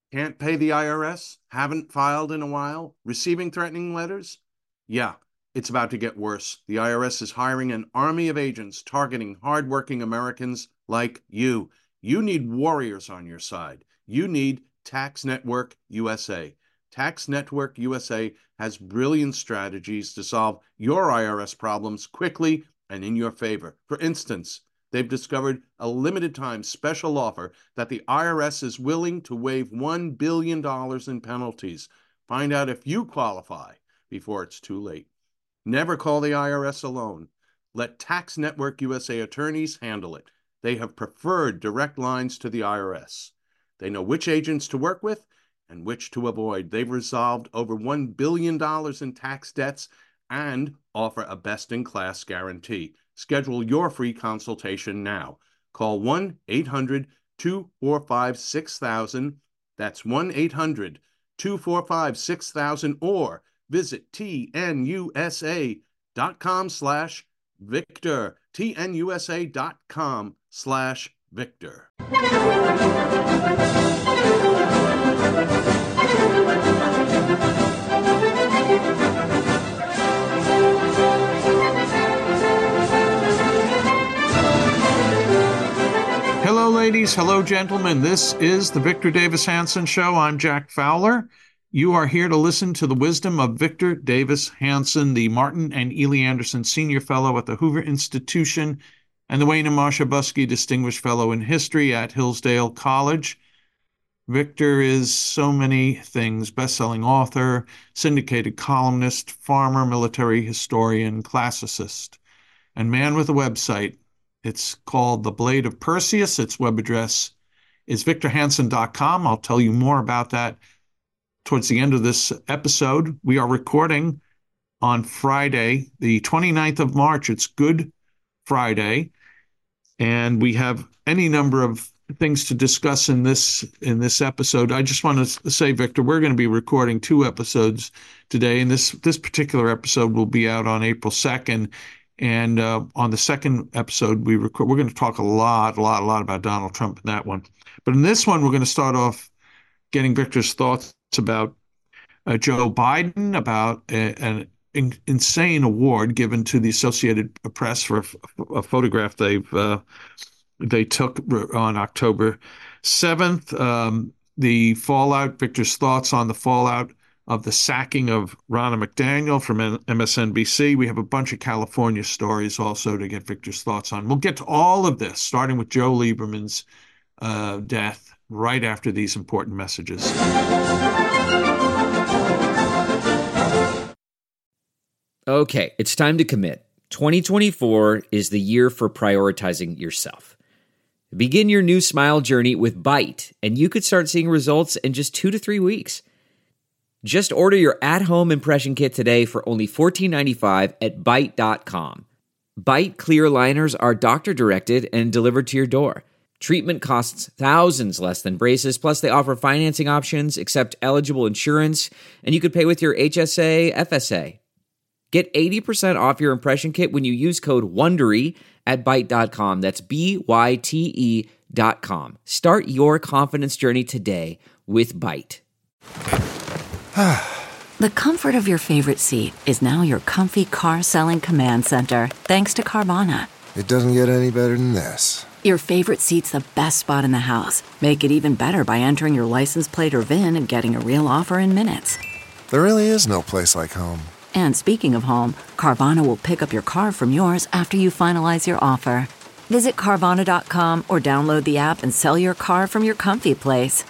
Can't pay the IRS? Haven't filed in a while? Receiving threatening letters? Yeah, it's about to get worse. The IRS is hiring an army of agents targeting hardworking Americans like you. You need warriors on your side. You need Tax Network USA. Tax Network USA has brilliant strategies to solve your IRS problems quickly and in your favor. For instance, they've discovered a limited time special offer that the IRS is willing to waive $1 billion in penalties. Find out if you qualify before it's too late. Never call the IRS alone. Let Tax Network USA attorneys handle it. They have preferred direct lines to the IRS. They know which agents to work with and which to avoid. They've resolved over $1 billion in tax debts and offer a best-in-class guarantee. Schedule your free consultation now. Call 1-800-245-6000. That's 1-800-245-6000 or visit tnusa.com/Victor. tnusa.com/Victor. Hello, ladies. Hello, gentlemen. This is the Victor Davis Hanson Show. I'm Jack Fowler. You are here to listen to the wisdom of Victor Davis Hanson, the Martin and Ely Anderson Senior Fellow at the Hoover Institution and the Wayne and Marcia Buskey Distinguished Fellow in History at Hillsdale College. Victor is so many things: best-selling author, syndicated columnist, farmer, military historian, classicist, and man with a website. It's called The Blade of Perseus. Its web address is victorhanson.com. I'll tell you more about that towards the end of this episode. We are recording on Friday, the 29th of March. It's Good Friday, and we have any number of things to discuss in this episode. I just want to say, Victor, we're going to be recording 2 episodes today, and this particular episode will be out on April 2nd. And on the second episode we're going to talk a lot about Donald Trump in that one. But in this one, we're going to start off getting Victor's thoughts about Joe Biden, about an insane award given to the Associated Press for a photograph they took on October 7th. The fallout, Victor's thoughts on the fallout of the sacking of Ronna McDaniel from MSNBC. We have a bunch of California stories also to get Victor's thoughts on. We'll get to all of this, starting with Joe Lieberman's death, right after these important messages. Okay, it's time to commit. 2024 is the year for prioritizing yourself. Begin your new smile journey with Byte, and you could start seeing results in just 2 to 3 weeks. Just order your at-home impression kit today for only $14.95 at Byte.com. Byte clear liners are doctor-directed and delivered to your door. Treatment costs thousands less than braces, plus they offer financing options, accept eligible insurance, and you could pay with your HSA, FSA. Get 80% off your impression kit when you use code WONDERY at Byte.com. That's BYTE.com. Start your confidence journey today with Byte. The comfort of your favorite seat is now your comfy car-selling command center, thanks to Carvana. It doesn't get any better than this. Your favorite seat's the best spot in the house. Make it even better by entering your license plate or VIN and getting a real offer in minutes. There really is no place like home. And speaking of home, Carvana will pick up your car from yours after you finalize your offer. Visit Carvana.com or download the app and sell your car from your comfy place.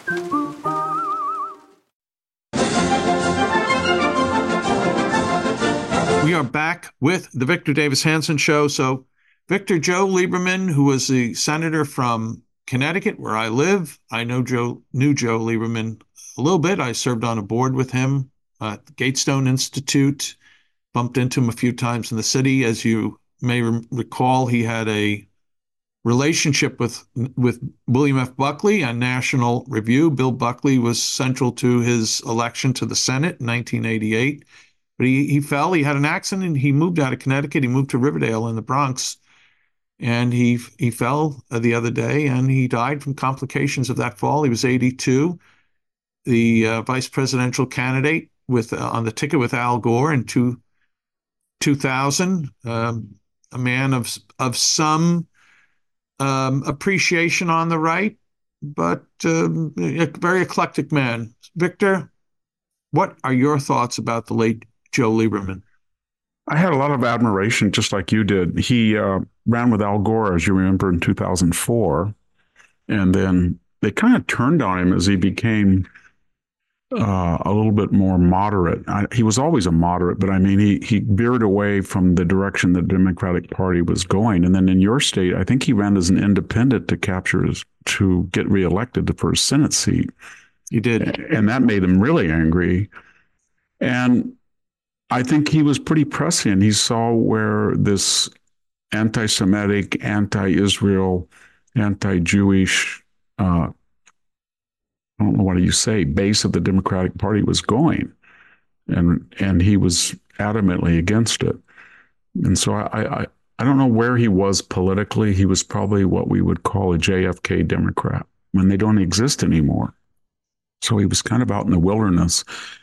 We are back with the Victor Davis Hanson Show. So Victor, Joe Lieberman, who was the senator from Connecticut, where I live. I knew Joe Lieberman a little bit. I served on a board with him at the Gatestone Institute, bumped into him a few times in the city. As you may recall, he had a relationship with William F. Buckley on National Review. Bill Buckley was central to his election to the Senate in 1988. But he fell. He had an accident. He moved out of Connecticut. He moved to Riverdale in the Bronx. And he fell the other day, and he died from complications of that fall. He was 82. the vice presidential candidate with on the ticket with Al Gore in 2000. A man of some appreciation on the right, but a very eclectic man. Victor, what are your thoughts about the late Joe Lieberman? I had a lot of admiration, just like you did. He ran with Al Gore, as you remember, in 2004. And then they kind of turned on him as he became a little bit more moderate. He was always a moderate, but I mean, he veered away from the direction the Democratic Party was going. And then in your state, I think he ran as an independent to get reelected for his Senate seat. He did. And that made him really angry. And I think he was pretty prescient. He saw where this anti-Semitic, anti-Israel, anti-Jewish, I don't know what you say, base of the Democratic Party was going. And he was adamantly against it. And so I don't know where he was politically. He was probably what we would call a JFK Democrat when they don't exist anymore. So he was kind of out in the wilderness.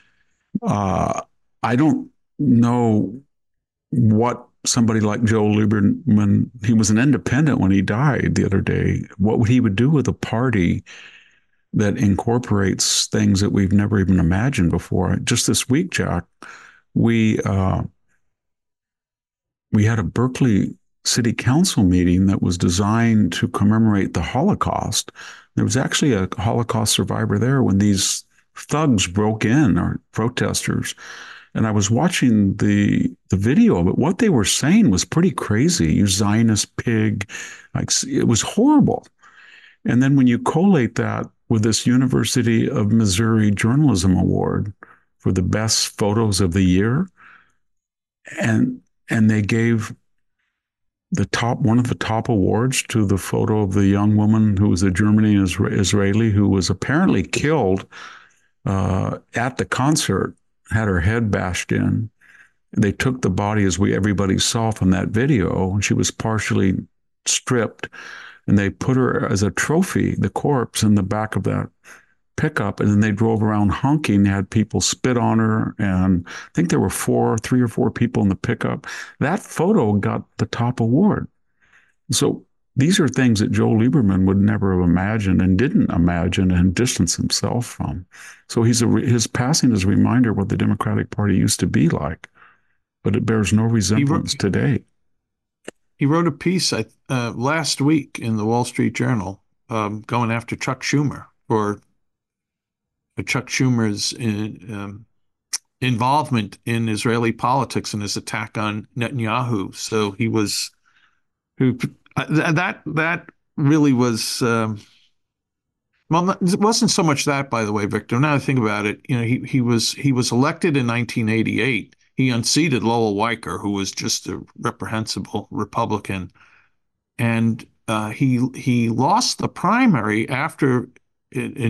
I don't know what somebody like Joe Lieberman, he was an independent when he died the other day, what he would do with a party that incorporates things that we've never even imagined before. Just this week, Jack, we had a Berkeley City Council meeting that was designed to commemorate the Holocaust. There was actually a Holocaust survivor there when these thugs broke in, or protesters. And I was watching the video of it. What they were saying was pretty crazy. You Zionist pig. Like, it was horrible. And then when you collate that with this University of Missouri Journalism Award for the best photos of the year, and they gave one of the top awards to the photo of the young woman who was a German Israeli who was apparently killed at the concert, had her head bashed in. They took the body, as everybody saw from that video, and she was partially stripped, and they put her as a trophy, the corpse, in the back of that pickup, and then they drove around honking, had people spit on her, and I think there were 3 or 4 people in the pickup. That photo got the top award. So these are things that Joe Lieberman would never have imagined and didn't imagine and distanced himself from. So his passing is a reminder of what the Democratic Party used to be like, but it bears no resemblance today. He wrote a piece last week in the Wall Street Journal going after Chuck Schumer for Chuck Schumer's involvement in Israeli politics and his attack on Netanyahu. So that really was well, it wasn't so much that, by the way, Victor. Now I think about it, he was elected in 1988. He unseated Lowell Weicker, who was just a reprehensible Republican, and he lost the primary after in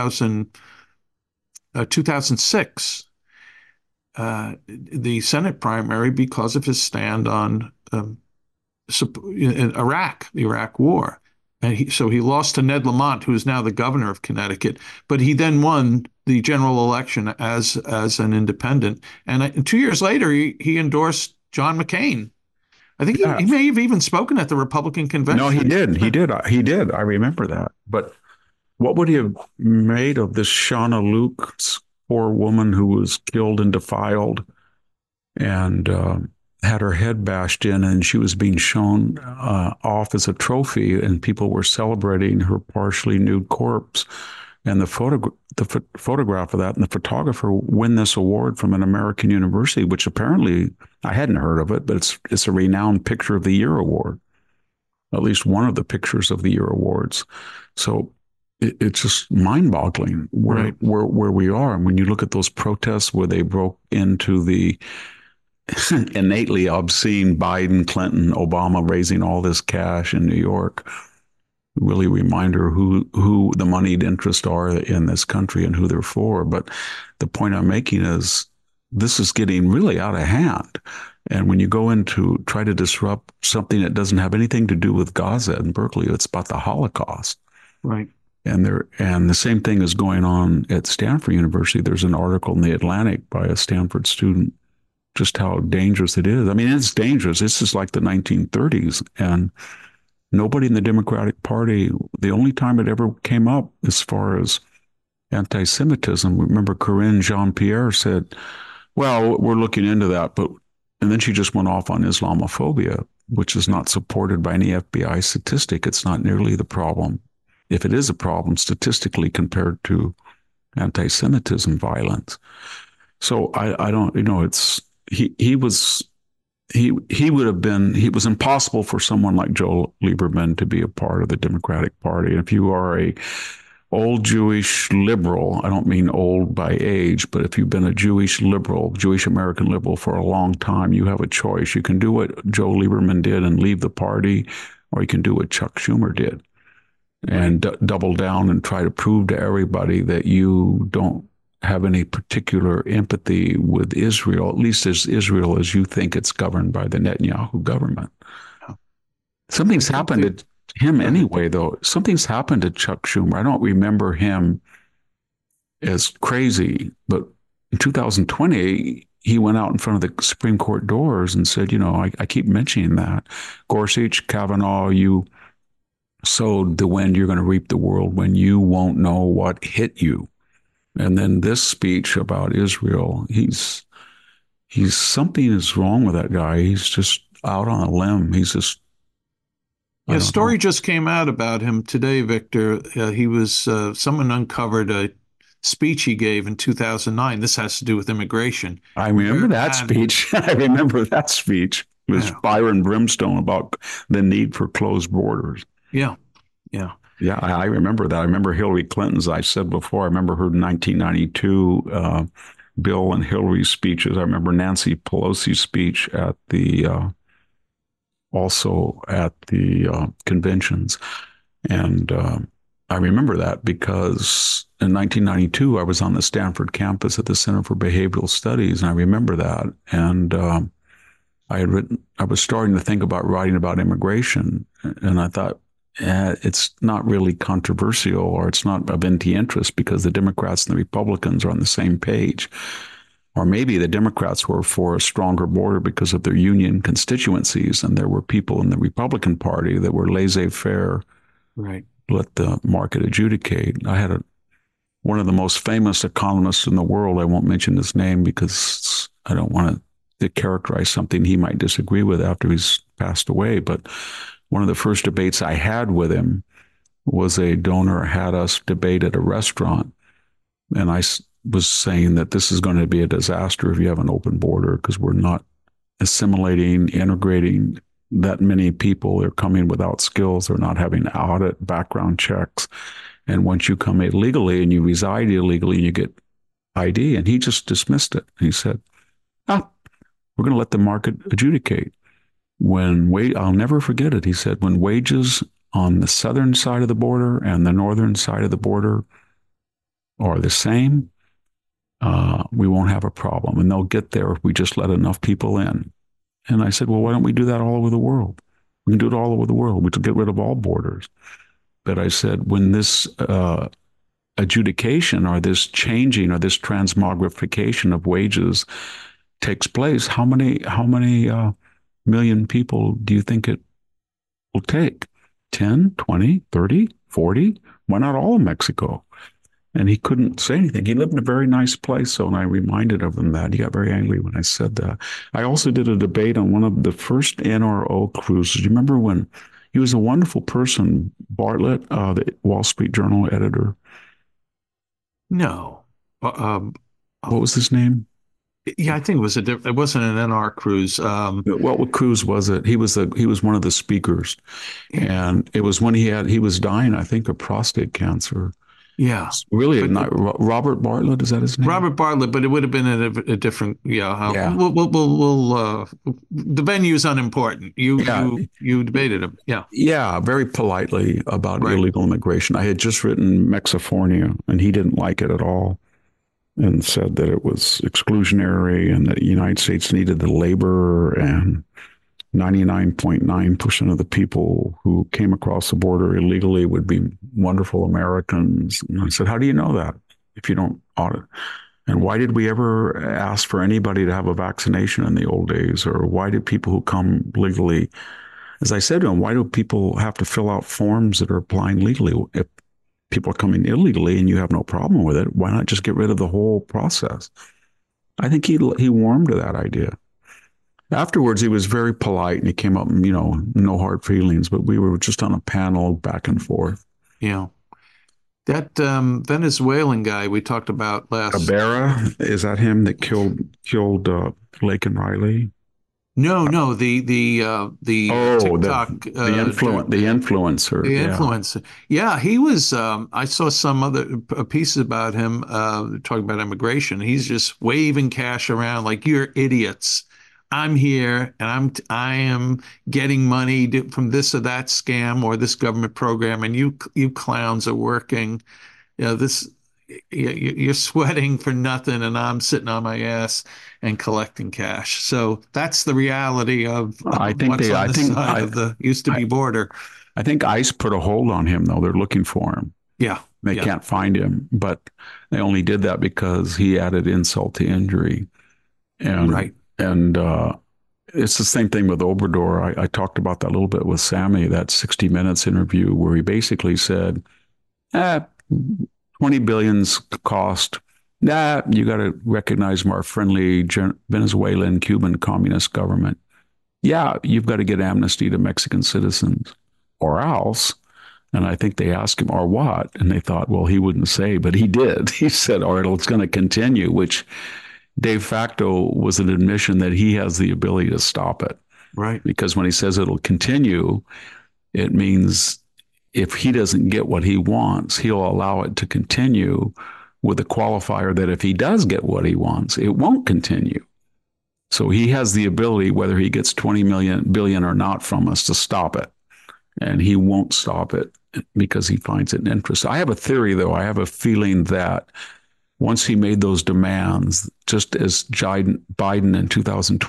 2006, the Senate primary, because of his stand on Iraq, the Iraq War. And so he lost to Ned Lamont, who is now the governor of Connecticut. But he then won the general election as an independent. And 2 years later, he endorsed John McCain. I think he may have even spoken at the Republican convention. No, he did. He did. I remember that. But what would he have made of this Shauna Luke, poor woman who was killed and defiled and had her head bashed in, and she was being shown off as a trophy, and people were celebrating her partially nude corpse. And the photograph of that, and the photographer win this award from an American university, which apparently I hadn't heard of it, but it's a renowned Picture of the Year award, at least one of the Pictures of the Year awards. So it's just mind-boggling where we are. And when you look at those protests where they broke into the innately obscene Biden, Clinton, Obama raising all this cash in New York, really a reminder who the moneyed interests are in this country and who they're for. But the point I'm making is this is getting really out of hand. And when you go into try to disrupt something that doesn't have anything to do with Gaza and Berkeley, it's about the Holocaust. Right. And the same thing is going on at Stanford University. There's an article in the Atlantic by a Stanford student, just how dangerous it is. I mean, it's dangerous. This is like the 1930s, and nobody in the Democratic Party, the only time it ever came up as far as anti-Semitism, remember Corinne Jean-Pierre said, well, we're looking into that, and then she just went off on Islamophobia, which is not supported by any FBI statistic. It's not nearly the problem, if it is a problem statistically, compared to anti-Semitism violence. So I don't, it's, he was impossible for someone like Joe Lieberman to be a part of the Democratic Party. And if you are a old Jewish liberal, I don't mean old by age, but if you've been a Jewish liberal, Jewish American liberal for a long time, you have a choice. You can do what Joe Lieberman did and leave the party, or you can do what Chuck Schumer did and double down and try to prove to everybody that you don't have any particular empathy with Israel, at least as Israel as you think it's governed by the Netanyahu government. Something's happened to him anyway, though. Something's happened to Chuck Schumer. I don't remember him as crazy, but in 2020, he went out in front of the Supreme Court doors and said, I keep mentioning that. Gorsuch, Kavanaugh, you sowed the wind, you're going to reap the world when you won't know what hit you. And then this speech about Israel, he's something is wrong with that guy. He's just out on a limb. He's just. A story just came out about him today, Victor. He was, someone uncovered a speech he gave in 2009. This has to do with immigration. I remember that speech. I remember that speech. It was fire and brimstone about the need for closed borders. Yeah. Yeah, I remember that. I remember Hillary Clinton's, I said before, I remember her 1992 Bill and Hillary's speeches. I remember Nancy Pelosi's speech at also at the conventions. And I remember that because in 1992, I was on the Stanford campus at the Center for Behavioral Studies, and I remember that. And I was starting to think about writing about immigration, and I thought, it's not really controversial, or it's not of any interest, because the Democrats and the Republicans are on the same page. Or maybe the Democrats were for a stronger border because of their union constituencies, and there were people in the Republican Party that were laissez-faire, right? Let the market adjudicate. I had one of the most famous economists in the world. I won't mention his name because I don't want to characterize something he might disagree with after he's passed away, but one of the first debates I had with him was a donor had us debate at a restaurant. And I was saying that this is going to be a disaster if you have an open border, because we're not assimilating, integrating that many people. They're coming without skills. They're not having audit background checks. And once you come illegally and you reside illegally, you get ID. And he just dismissed it. He said, we're going to let the market adjudicate. I'll never forget it. He said, when wages on the southern side of the border and the northern side of the border are the same, we won't have a problem. And they'll get there if we just let enough people in. And I said, well, why don't we do that all over the world? We can do it all over the world. We can get rid of all borders. But I said, when this adjudication or this changing or this transmogrification of wages takes place, how many million people do you think it will take? 10, 20, 30, 40? Why not all of Mexico? And he couldn't say anything. He lived in a very nice place, so and I reminded of him that. He got very angry when I said that. I also did a debate on one of the first NRO cruises. You remember when he was a wonderful person, Bartlett, the Wall Street Journal editor? No. What was his name? Yeah, I think it was it wasn't an NR cruise. What cruise was it? He was one of the speakers, and it was when he was dying, I think, of prostate cancer. Yeah, really, not Robert Bartlett. Is that his name? Robert Bartlett, but it would have been a different. Yeah. We'll the venue's unimportant. You debated him. Yeah. Yeah, very politely about illegal immigration. I had just written Mexifornia, and he didn't like it at all, and said that it was exclusionary and that the United States needed the labor. And 99.9% of the people who came across the border illegally would be wonderful Americans. And I said, how do you know that if you don't audit? And why did we ever ask for anybody to have a vaccination in the old days? Or why did people who come legally, as I said to him, why do people have to fill out forms that are applying legally? If people are coming illegally and you have no problem with it, why not just get rid of the whole process? I think he warmed to that idea. Afterwards, he was very polite and he came up, no hard feelings, but we were just on a panel back and forth. Yeah. That Venezuelan guy we talked about last. Cabrera, is that him that killed Lake and Riley? No, the TikTok the influencer. The influencer. Yeah, he was. I saw some other pieces about him talking about immigration. He's just waving cash around like, you're idiots. I'm here and I am getting money from this or that scam or this government program, and you clowns are working. You're sweating for nothing, and I'm sitting on my ass and collecting cash. So that's the reality of what's on the side of the used to be border. I think ICE put a hold on him, though. They're looking for him. Yeah. They can't find him, but they only did that because he added insult to injury. And right. And it's the same thing with Obrador. I talked about that a little bit with Sammy, that 60 Minutes interview where he basically said, 20 billion's cost. You got to recognize our friendly Venezuelan, Cuban communist government. Yeah, you've got to get amnesty to Mexican citizens or else. And I think they asked him, or what? And they thought, well, he wouldn't say, but he did. He said, all right, it's going to continue, which de facto was an admission that he has the ability to stop it. Right. Because when he says it'll continue, it means if he doesn't get what he wants, he'll allow it to continue with the qualifier that if he does get what he wants, it won't continue. So he has the ability, whether he gets 20 billion or not from us, to stop it. And he won't stop it because he finds it an interest. I have a theory, though. I have a feeling that once he made those demands, just as Biden in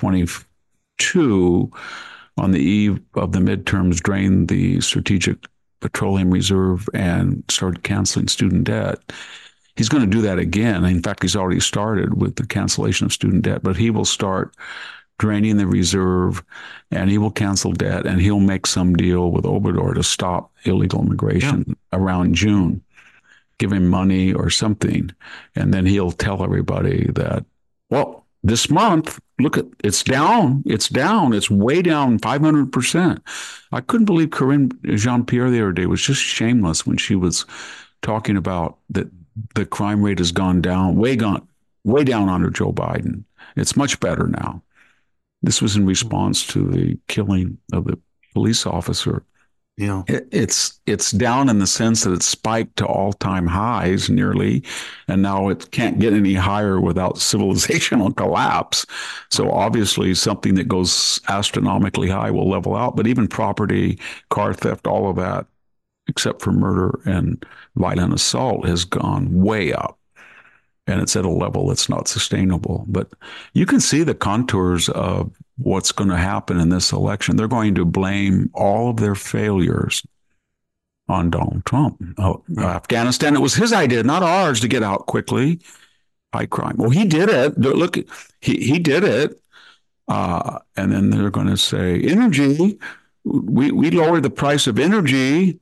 2022, on the eve of the midterms, drained the Strategic Petroleum Reserve and started canceling student debt, he's going to do that again. In fact, he's already started with the cancellation of student debt, but he will start draining the reserve and he will cancel debt and he'll make some deal with Obrador to stop illegal immigration around June. Give him money or something. And then he'll tell everybody that, well, this month, look, it's down. It's way down 500%. I couldn't believe Karine Jean-Pierre the other day was just shameless when she was talking about that the crime rate has gone down, way down under Joe Biden. It's much better now. This was in response to the killing of the police officer. Yeah, it's down in the sense that it spiked to all-time highs nearly, and now it can't get any higher without civilizational collapse. So obviously something that goes astronomically high will level out, but even property, car theft, all of that, except for murder and violent assault, has gone way up. And it's at a level that's not sustainable. But you can see the contours of what's going to happen in this election. They're going to blame all of their failures on Donald Trump. Afghanistan, it was his idea, not ours, to get out quickly. High crime. Well, he did it. Look, he did it. And then they're going to say, energy, we lowered the price of energy,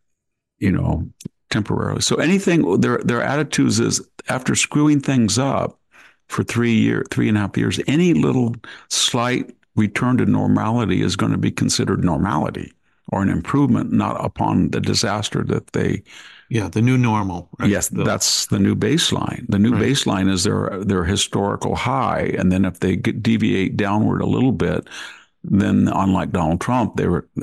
temporarily. So anything, their attitudes is, after screwing things up for 3.5 years, any little slight return to normality is going to be considered normality or an improvement, not upon the disaster that they. Yeah, the new normal. Right? Yes, that's the new baseline. The new baseline is their historical high, and then if they deviate downward a little bit, then unlike Donald Trump,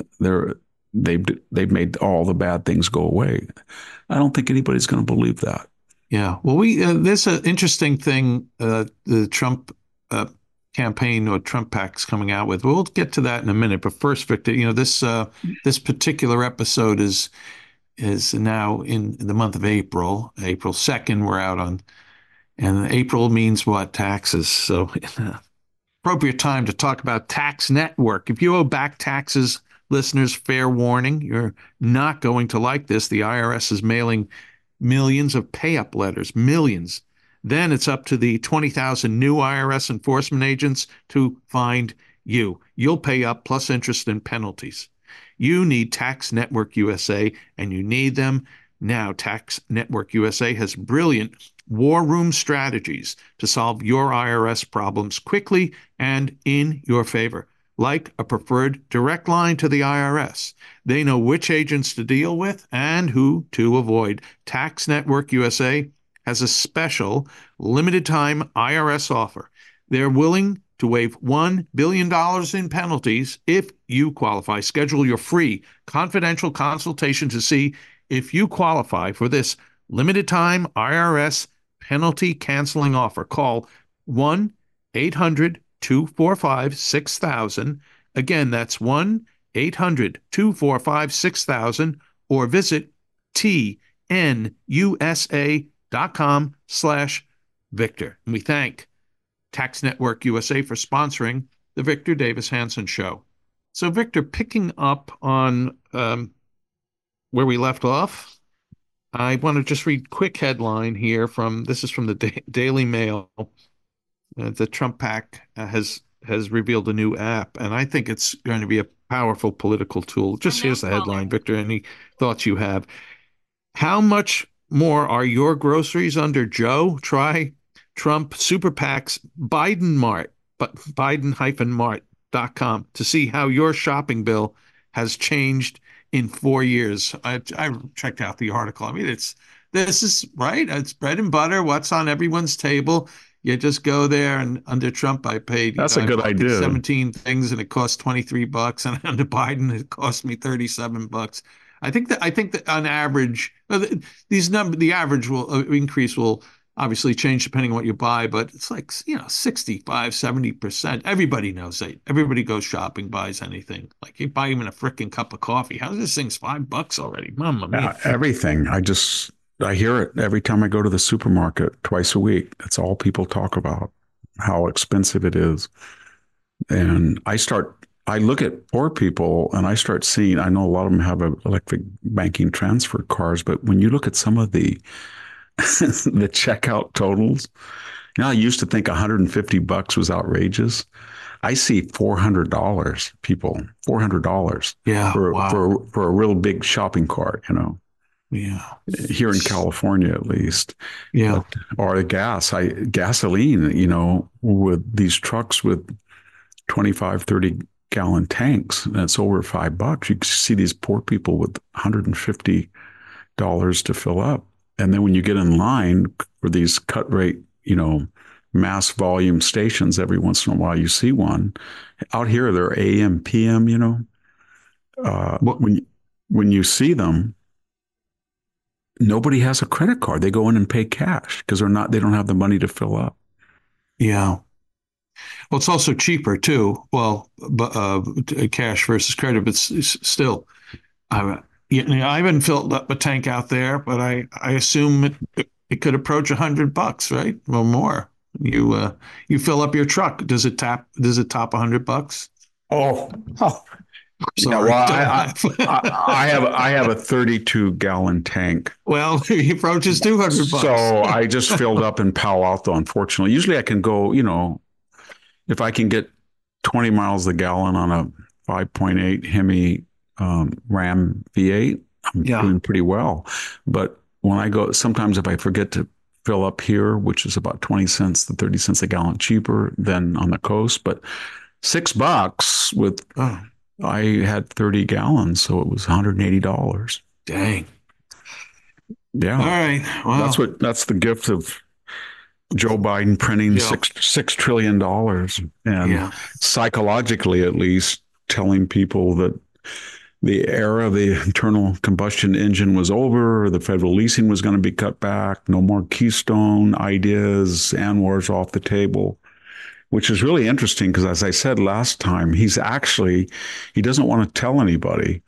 they've made all the bad things go away. I don't think anybody's going to believe that. Yeah. Well, there's an interesting thing the Trump campaign or Trump PAC's coming out with. We'll get to that in a minute. But first, Victor, this particular episode is now in the month of April. April 2nd, we're out on, and April means what? Taxes. So appropriate time to talk about Tax Network. If you owe back taxes, listeners, fair warning, you're not going to like this. The IRS is mailing millions of pay-up letters, millions. Then it's up to the 20,000 new IRS enforcement agents to find you. You'll pay up plus interest and penalties. You need Tax Network USA, and you need them now. Tax Network USA has brilliant war room strategies to solve your IRS problems quickly and in your favor, like a preferred direct line to the IRS. They know which agents to deal with and who to avoid. Tax Network USA has a special limited time IRS offer. They're willing to waive $1 billion in penalties if you qualify. Schedule your free confidential consultation to see if you qualify for this limited time IRS penalty canceling offer. Call 1-800-245-6000. Again, that's 1-800-245-6000, or visit tnusa.com/Victor. And we thank Tax Network USA for sponsoring the Victor Davis Hanson Show. So, Victor, picking up on where we left off, I want to just read a quick headline here this is from the Daily Mail. The Trump PAC has revealed a new app, and I think it's going to be a powerful political tool. Just here's the headline, Victor. Any thoughts you have? How much more are your groceries under Joe? Try Trump Super PAC's Biden Mart, but Biden-Mart.com to see how your shopping bill has changed in 4 years. I checked out the article. I mean, this is right. It's bread and butter. What's on everyone's table? You just go there, and under Trump, I paid. That's a good idea. 17 things, and it cost $23, and under Biden, it cost me $37. I think that on average, the average increase will obviously change depending on what you buy, but it's like 65-70%. Everybody knows that. Everybody goes shopping, buys anything. Like you buy even a freaking cup of coffee. How's this thing's $5 already? Mamma mia. Everything. I hear it every time I go to the supermarket twice a week. That's all people talk about, how expensive it is. And I look at poor people and I start seeing, I know a lot of them have electric banking transfer cards, but when you look at some of the checkout totals, I used to think $150 was outrageous. I see $400, people, $400 for a real big shopping cart, Yeah. Here in California, at least. Yeah. Or the gasoline, with these trucks with 25, 30 gallon tanks, and it's over $5. You see these poor people with $150 to fill up. And then when you get in line for these cut rate, mass volume stations, every once in a while you see one. Out here, they're AM, PM, when you see them, nobody has a credit card. They go in and pay cash because they don't have the money to fill up. Yeah. Well, it's also cheaper too. Well, cash versus credit, but still, I haven't filled up a tank out there, but I assume it could approach $100, right? Or more. You fill up your truck. Does it top $100? Oh. Sorry. Yeah, well, I have a 32-gallon tank. Well, he approaches $200. So I just filled up in Palo Alto, unfortunately. Usually I can go, if I can get 20 miles a gallon on a 5.8 Hemi Ram V8, I'm doing pretty well. But when I go, sometimes if I forget to fill up here, which is about 20 cents to 30 cents a gallon cheaper than on the coast, but $6 with... I had 30 gallons, so it was $180. Dang. Yeah. All right. Wow. That's the gift of Joe Biden printing $6 trillion and psychologically, at least, telling people that the era of the internal combustion engine was over, the federal leasing was going to be cut back, no more Keystone ideas, ANWR's off the table. Which is really interesting because, as I said last time, he doesn't want to tell anybody,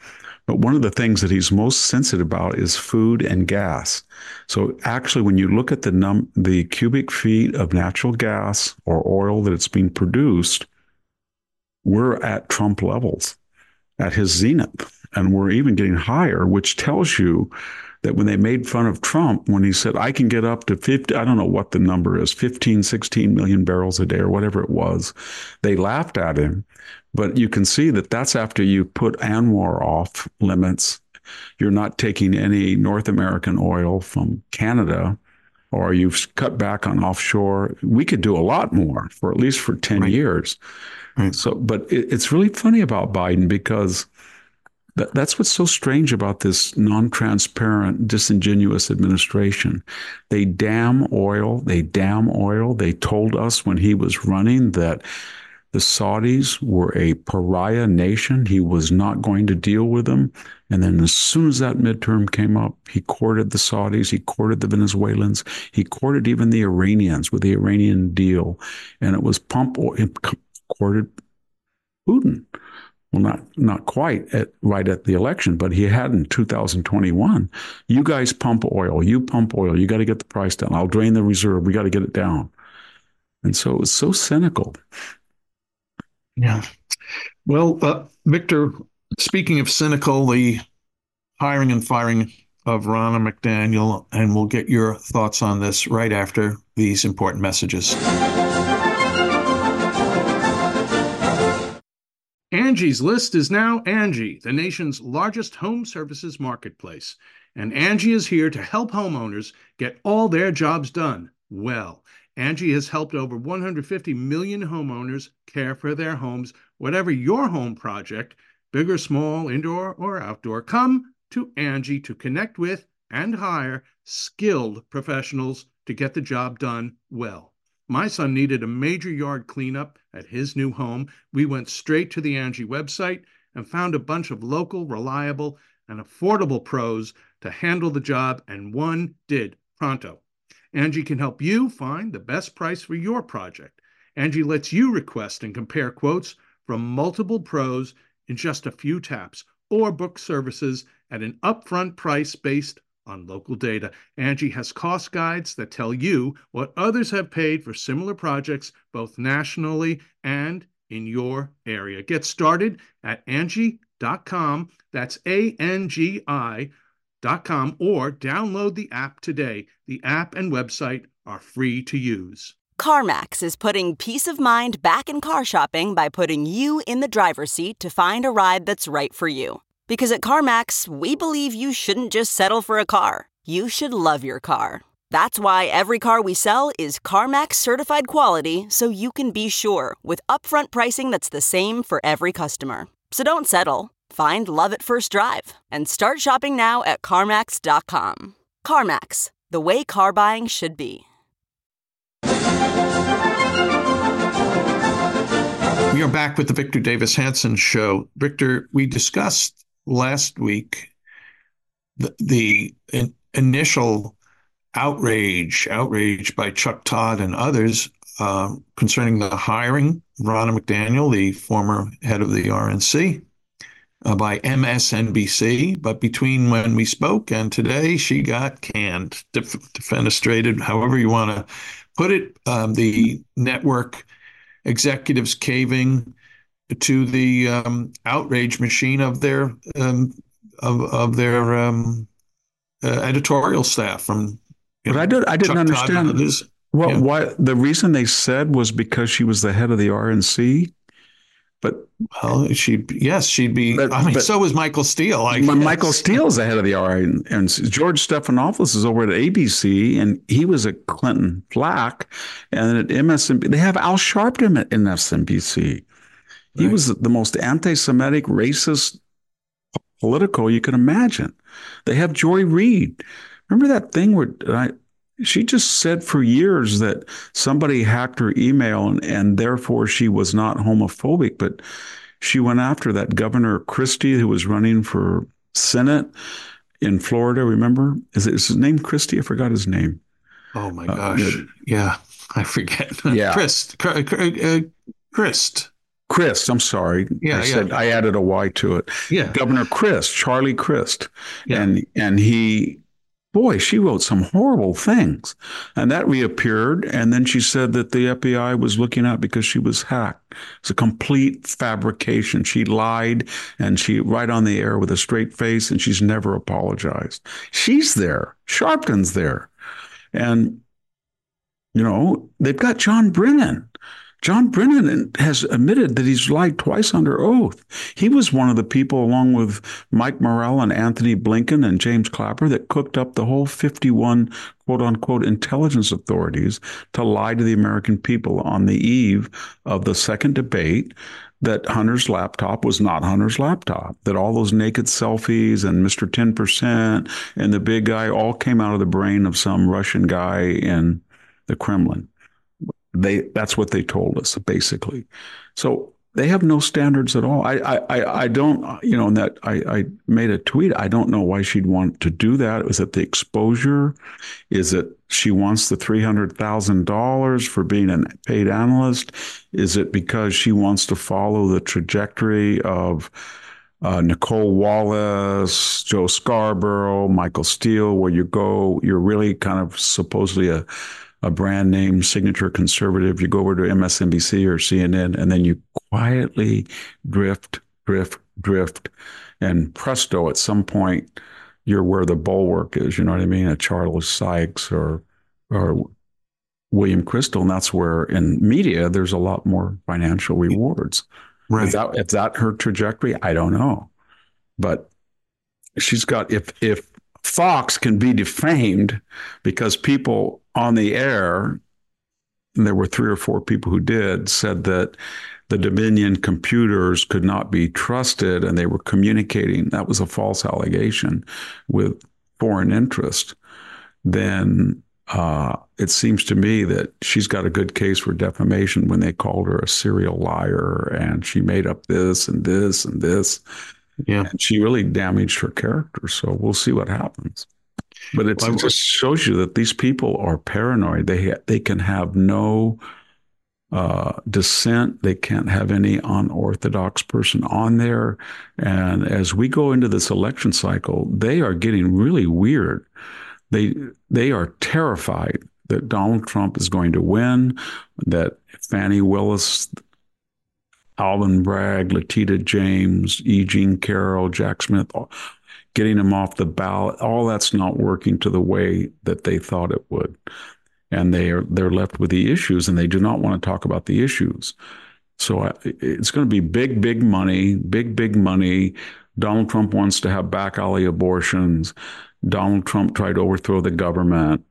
But one of the things that he's most sensitive about is food and gas. So actually, when you look at the cubic feet of natural gas or oil that it's being produced, we're at Trump levels, at his zenith. And we're even getting higher, which tells you that when they made fun of Trump, when he said, I can get up to 50, I don't know what the number is, 15, 16 million barrels a day or whatever it was, they laughed at him. But you can see that that's after you put ANWR off limits. You're not taking any North American oil from Canada, or you've cut back on offshore. We could do a lot more for at least for 10 years. Right. So, but it's really funny about Biden because that's what's so strange about this non-transparent, disingenuous administration. They damn oil. They damn oil. They told us when he was running that the Saudis were a pariah nation. He was not going to deal with them. And then as soon as that midterm came up, he courted the Saudis. He courted the Venezuelans. He courted even the Iranians with the Iranian deal. And it was pump oil. He courted Putin. Well, not quite right at the election, but he had in 2021. You guys pump oil. You pump oil. You got to get the price down. I'll drain the reserve. We got to get it down. And so it was so cynical. Yeah. Well, Victor, speaking of cynical, the hiring and firing of Ronna McDaniel, and we'll get your thoughts on this right after these important messages. Angie's List is now Angie, the nation's largest home services marketplace. And Angie is here to help homeowners get all their jobs done well. Angie has helped over 150 million homeowners care for their homes. Whatever your home project, big or small, indoor or outdoor, come to Angie to connect with and hire skilled professionals to get the job done well. My son needed a major yard cleanup at his new home. We went straight to the Angie website and found a bunch of local, reliable, and affordable pros to handle the job, and one did pronto. Angie can help you find the best price for your project. Angie lets you request and compare quotes from multiple pros in just a few taps, or book services at an upfront price based on local data. Angie has cost guides that tell you what others have paid for similar projects, both nationally and in your area. Get started at Angie.com. That's ANGI.com, or download the app today. The app and website are free to use. CarMax is putting peace of mind back in car shopping by putting you in the driver's seat to find a ride that's right for you. Because at CarMax, we believe you shouldn't just settle for a car. You should love your car. That's why every car we sell is CarMax certified quality, so you can be sure with upfront pricing that's the same for every customer. So don't settle. Find love at first drive and start shopping now at CarMax.com. CarMax, the way car buying should be. We are back with the Victor Davis Hanson Show. Victor, we discussed last week the initial outrage by Chuck Todd and others concerning the hiring of Ronna McDaniel, the former head of the RNC, by MSNBC. But between when we spoke and today, she got canned, defenestrated, however you want to put it. The network executives caving to the outrage machine of their editorial staff. But I didn't understand why the reason they said was because she was the head of the RNC. But she'd be. So was Michael Steele. Michael Steele's the head of the RNC. George Stephanopoulos is over at ABC, and he was at Clinton Flack, and at MSNBC they have Al Sharpton at MSNBC. He was the most anti-Semitic, racist politico you can imagine. They have Joy Reid. Remember that thing where she just said for years that somebody hacked her email and therefore she was not homophobic, but she went after that Governor Christie who was running for Senate in Florida. Remember? Is his name Christie? I forgot his name. Oh my gosh. Yeah, I forget. Yeah. Christ. Crist, I'm sorry. Yeah, yeah, I added a Y to it. yeah, Governor Crist, Charlie Crist. yeah. And he, boy, she wrote some horrible things. And that reappeared. And then she said that the FBI was looking at because she was hacked. It's a complete fabrication. She lied, and she right on the air with a straight face, and she's never apologized. She's there. Sharpton's there. And, they've got John Brennan. John Brennan has admitted that he's lied twice under oath. He was one of the people, along with Mike Morrell and Anthony Blinken and James Clapper, that cooked up the whole 51 quote unquote intelligence authorities to lie to the American people on the eve of the second debate that Hunter's laptop was not Hunter's laptop, that all those naked selfies and Mr. 10% and the big guy all came out of the brain of some Russian guy in the Kremlin. That's what they told us, basically. So they have no standards at all. I don't, and that I made a tweet. I don't know why she'd want to do that. Was it the exposure? Is it she wants the $300,000 for being a paid analyst? Is it because she wants to follow the trajectory of Nicole Wallace, Joe Scarborough, Michael Steele, where you go, you're really kind of supposedly a brand name signature conservative. You go over to MSNBC or CNN, and then you quietly drift, and presto, at some point, you're where the bulwark is. You know what I mean? A Charles Sykes or William Crystal, and that's where in media there's a lot more financial rewards. Right. Is that her trajectory? I don't know, but she's got if Fox can be defamed because people on the air, and there were 3 or 4 people who said that the Dominion computers could not be trusted and they were communicating, that was a false allegation, with foreign interest, then it seems to me that she's got a good case for defamation when they called her a serial liar and she made up this and this and this. Yeah. And she really damaged her character. So we'll see what happens. But it just shows you that these people are paranoid. They can have no dissent. They can't have any unorthodox person on there. And as we go into this election cycle, they are getting really weird. They are terrified that Donald Trump is going to win, that Fani Willis, Alvin Bragg, Letitia James, E. Jean Carroll, Jack Smith, getting them off the ballot, all that's not working to the way that they thought it would. And they're left with the issues, and they do not want to talk about the issues. So it's going to be big money, big money. Donald Trump wants to have back alley abortions. Donald Trump tried to overthrow the government.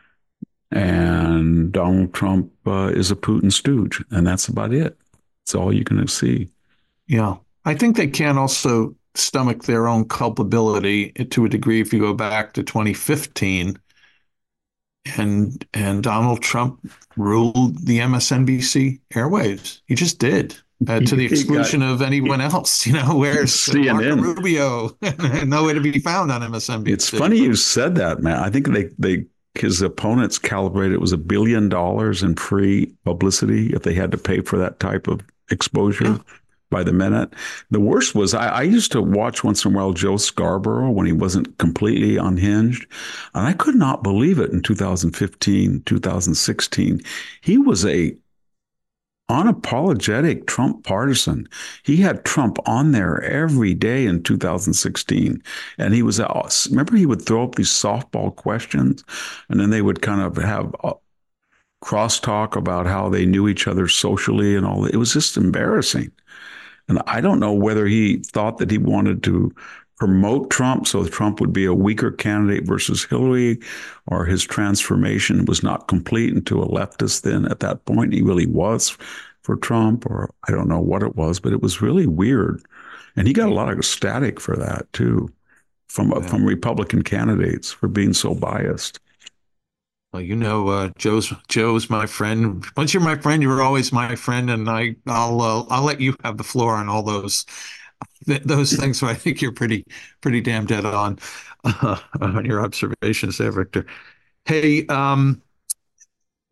And Donald Trump is a Putin stooge, and that's about it. That's all you're going to see. Yeah. I think they can also stomach their own culpability to a degree if you go back to 2015 and Donald Trump ruled the MSNBC airwaves. He just did. To the exclusion of anyone else, where's CNN. Marco Rubio? Nowhere to be found on MSNBC. It's funny you said that, man. I think his opponents calibrated it was $1 billion in free publicity if they had to pay for that type of exposure by the minute. The worst was I used to watch once in a while Joe Scarborough when he wasn't completely unhinged, and I could not believe it in 2015, 2016. He was a unapologetic Trump partisan. He had Trump on there every day in 2016. And he was, remember, he would throw up these softball questions, and then they would kind of have crosstalk about how they knew each other socially and all that. It was just embarrassing. And I don't know whether he thought that he wanted to promote Trump so Trump would be a weaker candidate versus Hillary, or his transformation was not complete into a leftist then at that point. He really was for Trump, or I don't know what it was, but it was really weird. And he got a lot of static for that too, from Republican candidates for being so biased. Well, Joe's my friend. Once you're my friend, you're always my friend, and I'll let you have the floor on all those things. So I think you're pretty damn dead on your observations there, Victor. Hey,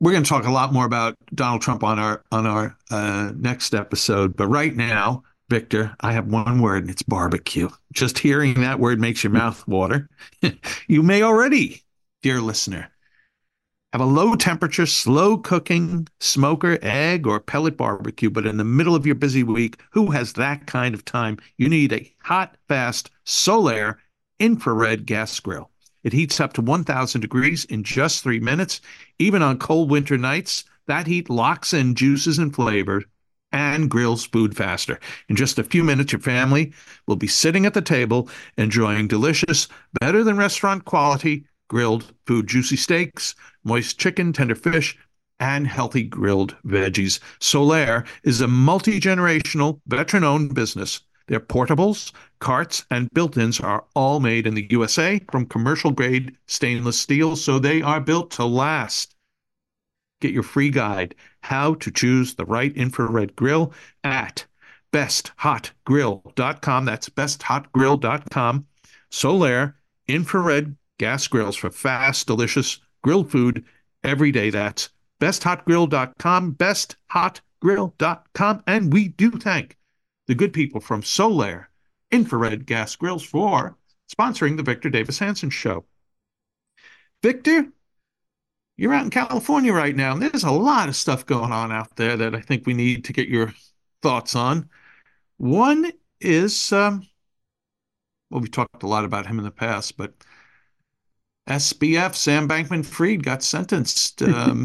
We're going to talk a lot more about Donald Trump on our next episode. But right now, Victor, I have one word, and it's barbecue. Just hearing that word makes your mouth water. You may already, dear listener, have a low temperature, slow cooking smoker, egg, or pellet barbecue, but in the middle of your busy week, who has that kind of time? You need a hot, fast, Solaire infrared gas grill. It heats up to 1,000 degrees in just 3 minutes. Even on cold winter nights, that heat locks in juices and flavor and grills food faster. In just a few minutes, your family will be sitting at the table enjoying delicious, better than restaurant quality grilled food, juicy steaks, moist chicken, tender fish, and healthy grilled veggies. Solaire is a multi-generational, veteran-owned business. Their portables, carts, and built-ins are all made in the USA from commercial-grade stainless steel, so they are built to last. Get your free guide, How to Choose the Right Infrared Grill, at besthotgrill.com. That's besthotgrill.com. Solaire infrared gas grills for fast, delicious grilled food every day. That's besthotgrill.com, besthotgrill.com. And we do thank the good people from Solaire Infrared Gas Grills for sponsoring the Victor Davis Hanson Show. Victor, you're out in California right now, and there's a lot of stuff going on out there that I think we need to get your thoughts on. One is, well, we've talked a lot about him in the past, but SBF, Sam Bankman-Fried, got sentenced.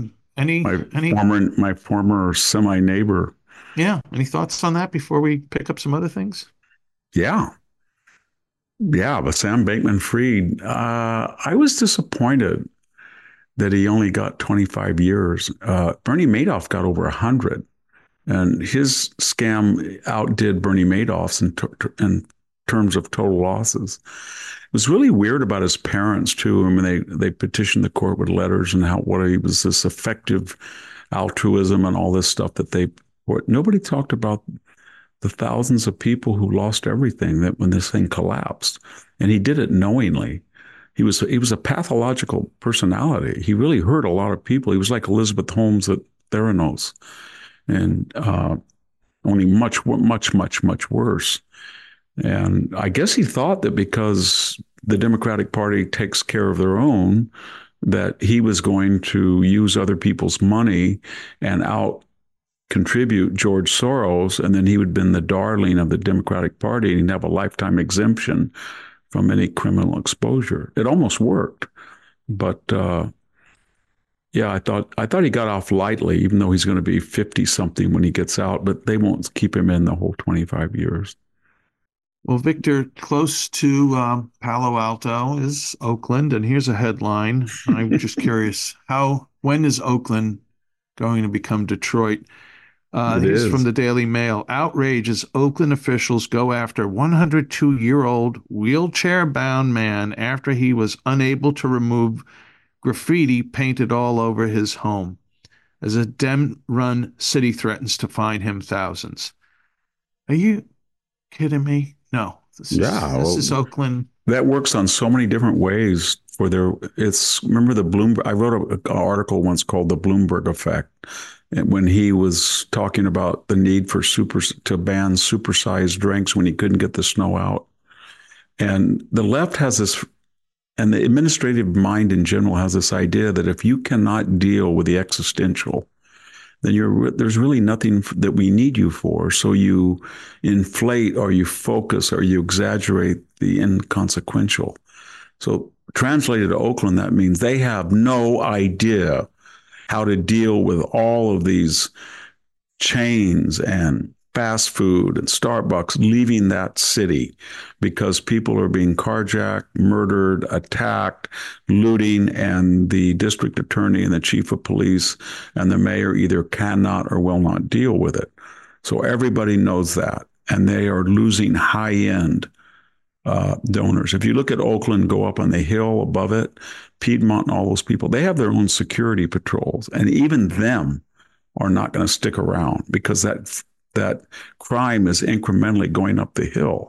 My former semi-neighbor. Yeah. Any thoughts on that before we pick up some other things? Yeah. But Sam Bankman-Fried, I was disappointed that he only got 25 years. Bernie Madoff got over 100, and his scam outdid Bernie Madoff's in terms of total losses. It was really weird about his parents too. I mean, they petitioned the court with letters and what he was, this effective altruism and all this stuff that nobody talked about the thousands of people who lost everything that when this thing collapsed, and he did it knowingly. He was a pathological personality. He really hurt a lot of people. He was like Elizabeth Holmes at Theranos, and only much, much, much, much worse. And I guess he thought that because the Democratic Party takes care of their own, that he was going to use other people's money and contribute George Soros, and then he would have been the darling of the Democratic Party, and he'd have a lifetime exemption from any criminal exposure. It almost worked, but I thought he got off lightly, even though he's going to be 50 something when he gets out. But they won't keep him in the whole 25 years. Well, Victor, close to Palo Alto is Oakland, and here's a headline. I'm just curious, when is Oakland going to become Detroit? Here's from the Daily Mail. Outrage as Oakland officials go after 102-year-old wheelchair-bound man after he was unable to remove graffiti painted all over his home, as a Dem-run city threatens to fine him thousands. Are you kidding me? No. This is Oakland. That works on so many different ways. Remember the Bloomberg? I wrote an article once called "The Bloomberg Effect," when he was talking about the need to ban supersized drinks when he couldn't get the snow out. And the left has this, and the administrative mind in general has this idea that if you cannot deal with the existential, then there's really nothing that we need you for. So you inflate, or you focus, or you exaggerate the inconsequential. So translated to Oakland, that means they have no idea how to deal with all of these chains and fast food and Starbucks leaving that city because people are being carjacked, murdered, attacked, looting, and the district attorney and the chief of police and the mayor either cannot or will not deal with it. So everybody knows that, and they are losing high-end donors. If you look at Oakland, go up on the hill above it, Piedmont and all those people, they have their own security patrols, and even them are not going to stick around because that crime is incrementally going up the hill.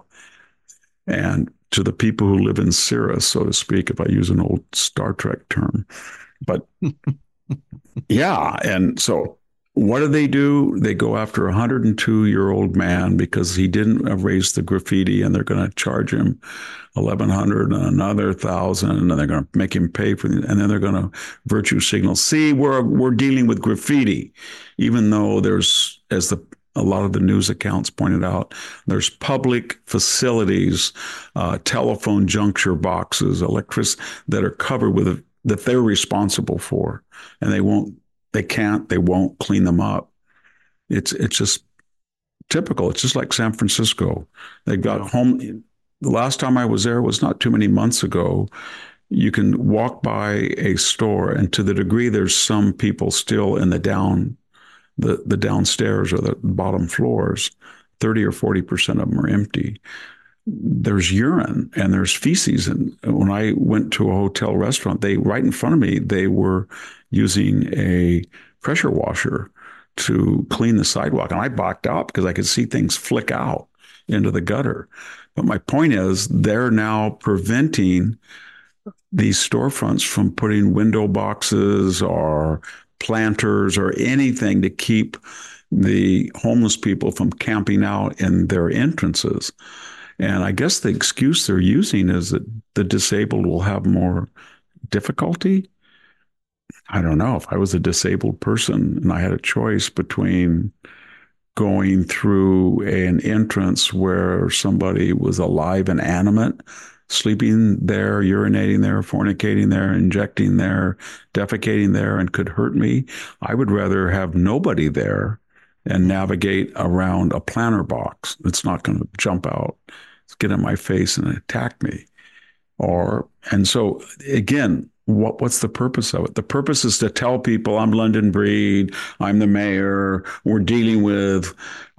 And to the people who live in Cirrus, so to speak, if I use an old Star Trek term, but Yeah. And so what do? They go after a 102-year-old man because he didn't erase the graffiti, and they're going to charge him 1,100 and another 1,000, and they're going to make him pay for it, and then they're going to virtue signal. See, we're dealing with graffiti, even though there's, as a lot of the news accounts pointed out, there's public facilities, telephone juncture boxes, electric that are covered with that they're responsible for, and they won't clean them up. It's just typical. It's just like San Francisco. They've got home. The last time I was there was not too many months ago. You can walk by a store, and to the degree there's some people still in the downstairs or the bottom floors, 30 or 40% of them are empty. There's urine and there's feces. And when I went to a hotel restaurant, right in front of me, they were using a pressure washer to clean the sidewalk. And I backed out because I could see things flick out into the gutter. But my point is, they're now preventing these storefronts from putting window boxes or planters or anything to keep the homeless people from camping out in their entrances. And I guess the excuse they're using is that the disabled will have more difficulty. I don't know. If I was a disabled person and I had a choice between going through an entrance where somebody was alive and animate, sleeping there, urinating there, fornicating there, injecting there, defecating there, and could hurt me, I would rather have nobody there and navigate around a planter box that's not going to jump out, get in my face and attack me. And so again, what's the purpose of it? The purpose is to tell people, I'm London Breed, I'm the mayor, we're dealing with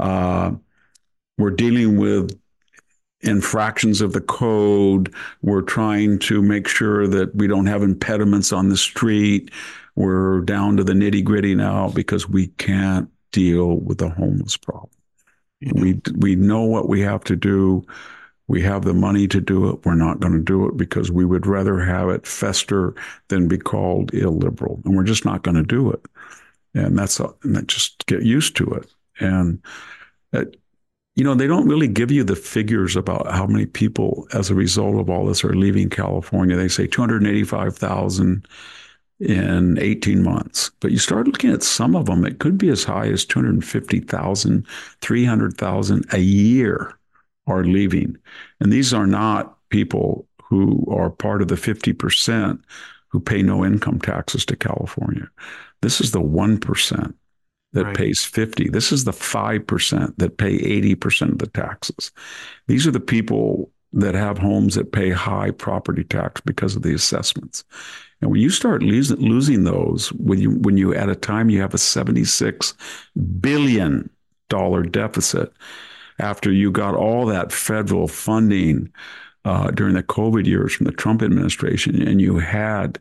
infractions of the code. We're trying to make sure that we don't have impediments on the street. We're down to the nitty gritty now because we can't deal with the homeless problem. We know what we have to do. We have the money to do it. We're not going to do it because we would rather have it fester than be called illiberal. And we're just not going to do it. And just get used to it. And, they don't really give you the figures about how many people as a result of all this are leaving California. They say 285,000 in 18 months. But you start looking at some of them, it could be as high as 250,000, 300,000 a year are leaving. And these are not people who are part of the 50% who pay no income taxes to California. This is the 1% that pays 50. This is the 5% that pay 80% of the taxes. These are the people that have homes that pay high property tax because of the assessments. And when you start losing those, when you at a time you have a $76 billion deficit, after you got all that federal funding during the COVID years from the Trump administration, and you had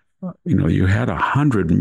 $100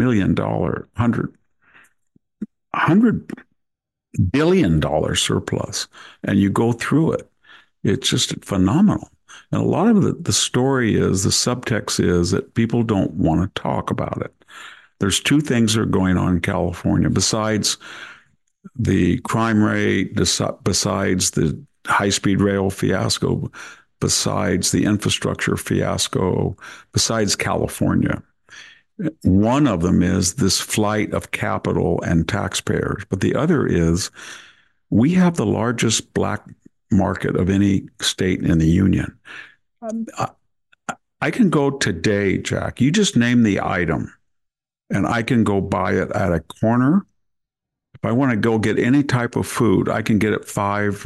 billion surplus, and you go through it, it's just phenomenal. And a lot of the story is, the subtext is that people don't want to talk about it. There's two things that are going on in California besides the crime rate, besides the high-speed rail fiasco, besides the infrastructure fiasco, besides California. One of them is this flight of capital and taxpayers. But the other is, we have the largest black market of any state in the union. I can go today, Jack, you just name the item, and I can go buy it at a corner. If I want to go get any type of food, I can get it five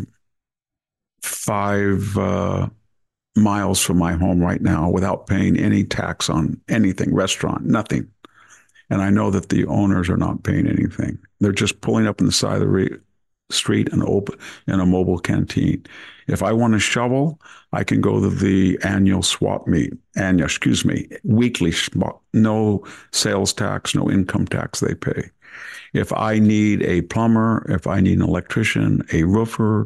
miles from my home right now without paying any tax on anything, restaurant, nothing. And I know that the owners are not paying anything. They're just pulling up on the side of the street and open in a mobile canteen. If I want a shovel, I can go to the weekly swap, no sales tax, no income tax they pay. If I need a plumber, if I need an electrician, a roofer,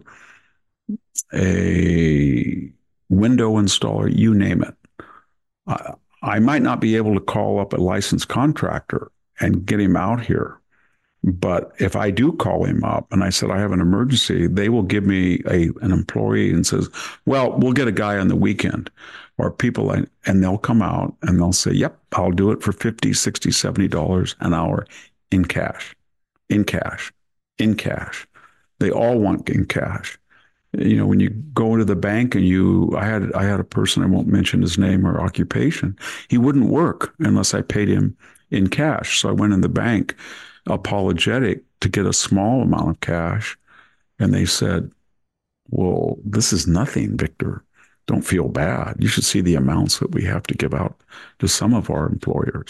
a window installer, you name it. I might not be able to call up a licensed contractor and get him out here. But if I do call him up and I said, I have an emergency, they will give me an employee and says, well, we'll get a guy on the weekend or people, and they'll come out and they'll say, yep, I'll do it for $50, $60, $70 an hour in cash, in cash, in cash. They all want in cash. You know, when you go into the bank and I had a person, I won't mention his name or occupation, he wouldn't work unless I paid him in cash. So I went in the bank apologetic to get a small amount of cash. And they said, well, this is nothing, Victor. Don't feel bad. You should see the amounts that we have to give out to some of our employers.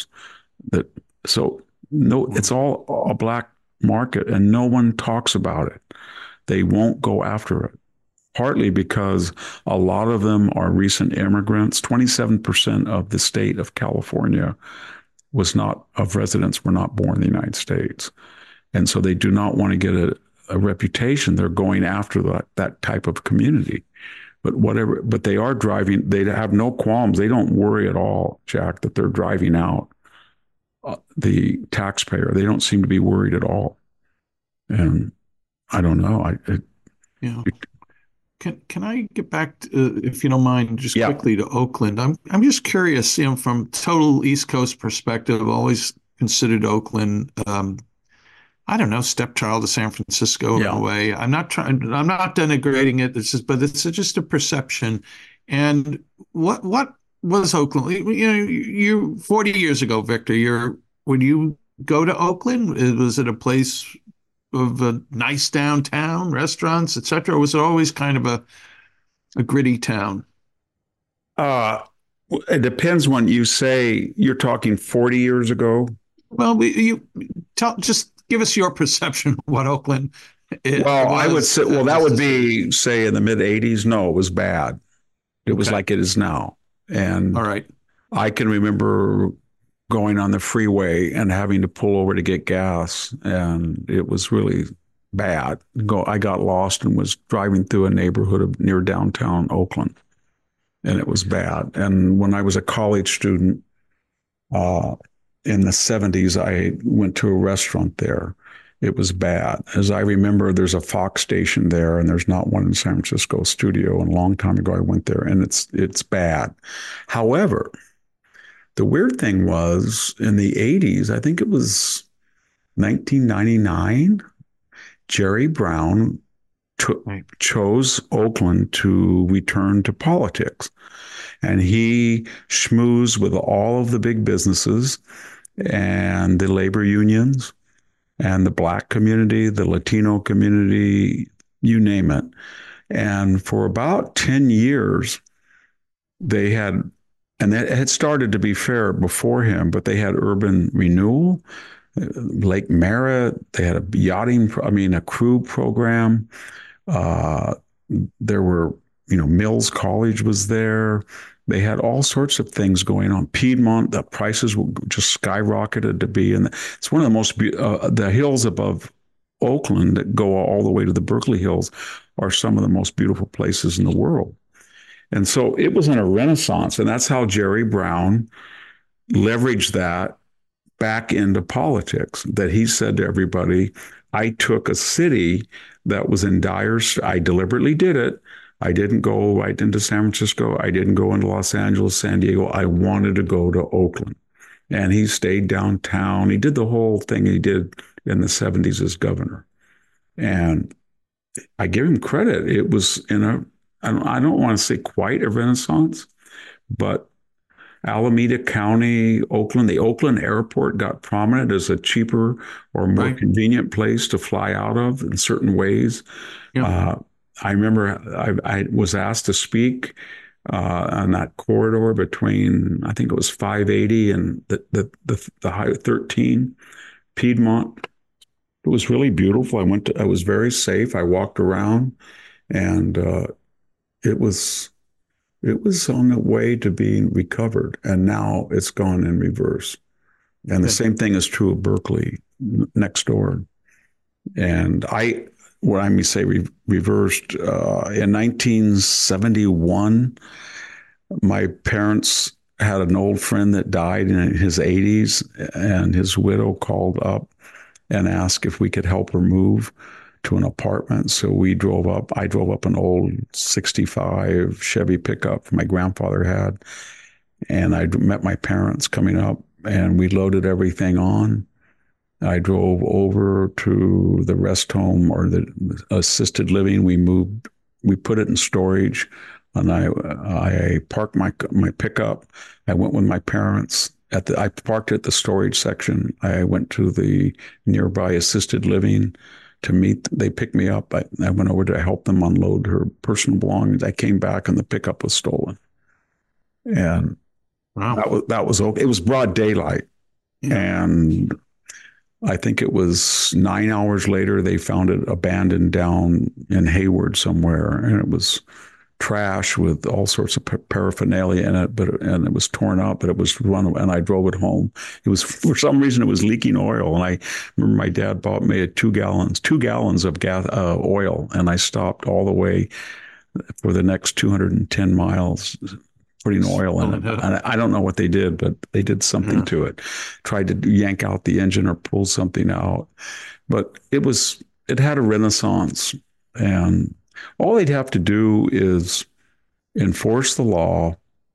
No, it's all a black market and no one talks about it. They won't go after it. Partly because a lot of them are recent immigrants. 27% of the state of California residents were not born in the United States. And so they do not want to get a reputation. They're going after that type of community. But they are driving, they have no qualms. They don't worry at all, Jack, that they're driving out the taxpayer. They don't seem to be worried at all. And I don't know. Yeah. Can I get back, if you don't mind, just quickly to Oakland? I'm just curious, from total East Coast perspective, I've always considered Oakland, I don't know, stepchild of San Francisco in a way. I'm not denigrating it. But it's just a perception. And what was Oakland? You 40 years ago, Victor, when you go to Oakland, was it a place of a nice downtown, restaurants, etc., or was it always kind of a gritty town? It depends when you say you're talking 40 years ago. Well, just give us your perception of what Oakland is. Well, I would say, that would be, say, in the mid 80s. No, it was bad. It was like it is now. And all right, I can remember going on the freeway and having to pull over to get gas. And it was really bad. I got lost and was driving through a neighborhood near downtown Oakland. And it was bad. And when I was a college student in the 70s, I went to a restaurant there. It was bad. As I remember, there's a Fox station there, and there's not one in San Francisco studio. And a long time ago, I went there, and it's bad. However, the weird thing was in the 80s, I think it was 1999, Jerry Brown chose Oakland to return to politics. And he schmoozed with all of the big businesses and the labor unions and the Black community, the Latino community, you name it. And for about 10 years, they had, and that had started to be fair before him, but they had urban renewal, Lake Merritt, they had a crew program. There were, Mills College was there. They had all sorts of things going on. Piedmont, the prices just skyrocketed to be. And it's one of the most, the hills above Oakland that go all the way to the Berkeley Hills are some of the most beautiful places in the world. And so it was in a renaissance. And that's how Jerry Brown leveraged that back into politics, that he said to everybody, I took a city that was in I deliberately did it. I didn't go right into San Francisco. I didn't go into Los Angeles, San Diego. I wanted to go to Oakland. And he stayed downtown. He did the whole thing he did in the 70s as governor. And I give him credit. It was I don't want to say quite a renaissance, but Alameda County, Oakland, the Oakland airport got prominent as a cheaper or more convenient place to fly out of in certain ways. Yeah. I remember I was asked to speak on that corridor between, I think it was 580 and the high 13, Piedmont. It was really beautiful. I was very safe. I walked around, and it was on the way to being recovered, and now it's gone in reverse. And the same thing is true of Berkeley next door. And what I may say reversed, in 1971, my parents had an old friend that died in his 80s, and his widow called up and asked if we could help her move to an apartment. So we drove up. I drove up an old 65 Chevy pickup my grandfather had, and I met my parents coming up, and we loaded everything on. I drove over to the rest home or the assisted living. We put it in storage, and I parked my pickup. I went with my parents I parked at the storage section. I went to the nearby assisted living to meet. They picked me up. I went over to help them unload her personal belongings. I came back and the pickup was stolen. And wow. that was okay. It was broad daylight. Yeah. And I think it was 9 hours later, they found it abandoned down in Hayward somewhere. And it was trash with all sorts of paraphernalia in it, and it was torn up, but it was run, and I drove it home. It was, for some reason, it was leaking oil. And I remember my dad bought me 2 gallons of oil, and I stopped all the way for the next 210 miles putting oil in it. And I don't know what they did, but they did something to it. Tried to yank out the engine or pull something out. But it had a renaissance, and all they'd have to do is enforce the law,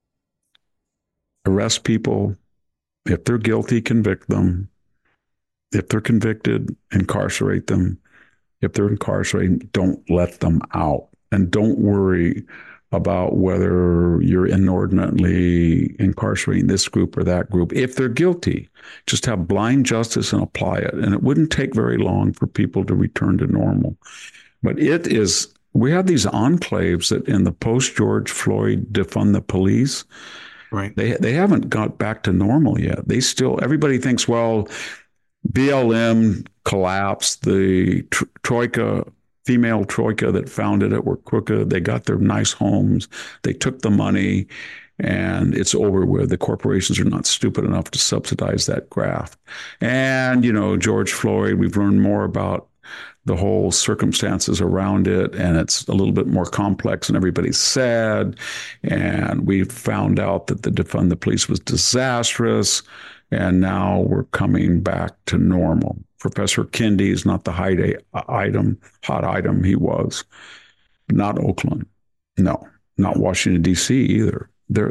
arrest people. If they're guilty, convict them. If they're convicted, incarcerate them. If they're incarcerated, don't let them out. And don't worry about whether you're inordinately incarcerating this group or that group. If they're guilty, just have blind justice and apply it. And it wouldn't take very long for people to return to normal. But we have these enclaves that in the post-George Floyd defund the police, right? They haven't got back to normal yet. Everybody thinks, well, BLM collapsed, the female troika that founded it were crooked. They got their nice homes. They took the money, and it's over with. The corporations are not stupid enough to subsidize that graft. And, George Floyd, we've learned more about the whole circumstances around it, and it's a little bit more complex than everybody said. And we found out that the defund the police was disastrous, and now we're coming back to normal. Professor Kendi is not the hot item he was. Not Oakland. No, not Washington, D.C. either.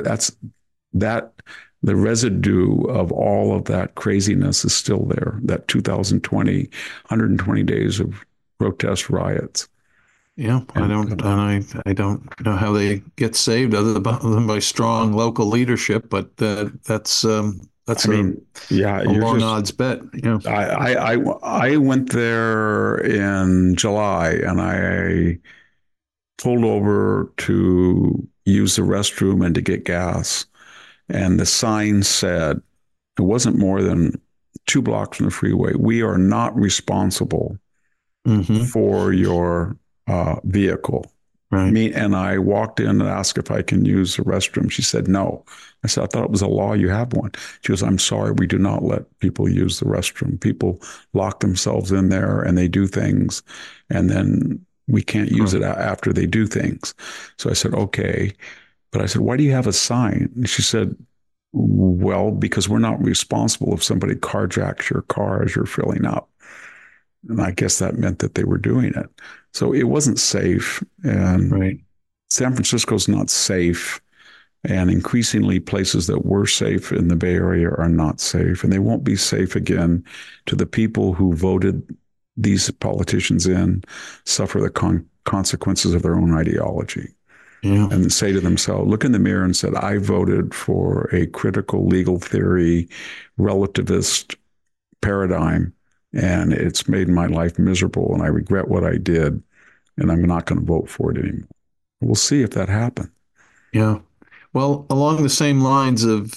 The residue of all of that craziness is still there. That 2020, 120 days of protest riots. Yeah, I don't know how they get saved other than by strong local leadership, but that's a long odds bet. Yeah. I went there in July, and I pulled over to use the restroom and to get gas. And the sign said, it wasn't more than 2 blocks from the freeway, "We are not responsible for your vehicle." Right. And I walked in and asked if I can use the restroom. She said, no. I said, I thought it was a law. You have one. She goes, I'm sorry, we do not let people use the restroom. People lock themselves in there and they do things, and then we can't use it after they do things. So I said, okay. But I said, why do you have a sign? And she said, well, because we're not responsible if somebody carjacks your car as you're filling up. And I guess that meant that they were doing it. So it wasn't safe. And San Francisco's not safe. And increasingly places that were safe in the Bay Area are not safe. And they won't be safe again to the people who voted these politicians in, suffer the consequences of their own ideology. Yeah. And say to themselves, look in the mirror and said, I voted for a critical legal theory, relativist paradigm, and it's made my life miserable, and I regret what I did, and I'm not going to vote for it anymore. We'll see if that happens. Yeah. Well, along the same lines of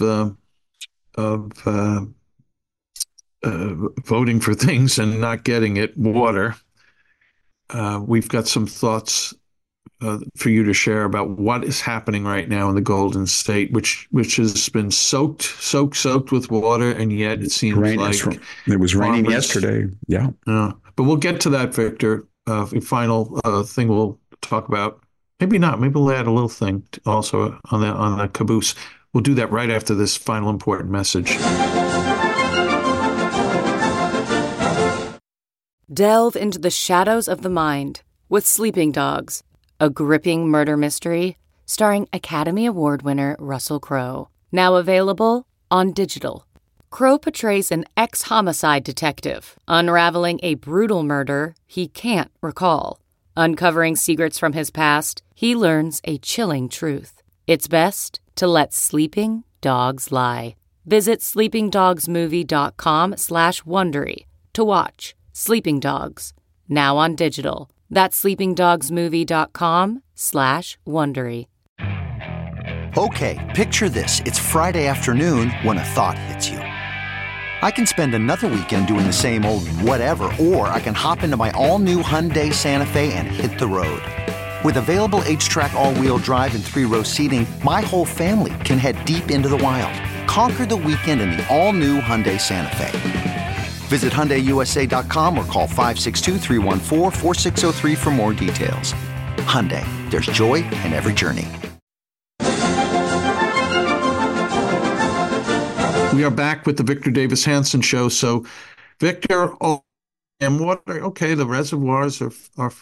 voting for things and not getting it, water, we've got some thoughts for you to share about what is happening right now in the Golden State, which has been soaked with water, and yet it seems like it was raining yesterday. Yeah. But we'll get to that, Victor. Final thing we'll talk about. Maybe not. Maybe we'll add a little thing also on the caboose. We'll do that right after this final important message. Delve into the shadows of the mind with Sleeping Dogs, a gripping murder mystery starring Academy Award winner Russell Crowe. Now available on digital. Crowe portrays an ex-homicide detective unraveling a brutal murder he can't recall. Uncovering secrets from his past, he learns a chilling truth. It's best to let sleeping dogs lie. Visit sleepingdogsmovie.com/Wondery to watch Sleeping Dogs, now on digital. That's sleepingdogsmovie.com/Wondery. Okay, picture this. It's Friday afternoon when a thought hits you. I can spend another weekend doing the same old whatever, or I can hop into my all-new Hyundai Santa Fe and hit the road. With available H-Track all-wheel drive and 3-row seating, my whole family can head deep into the wild. Conquer the weekend in the all-new Hyundai Santa Fe. Visit HyundaiUSA.com or call 562-314-4603 for more details. Hyundai, there's joy in every journey. We are back with the Victor Davis Hanson Show. So, Victor, and water, okay, the reservoirs are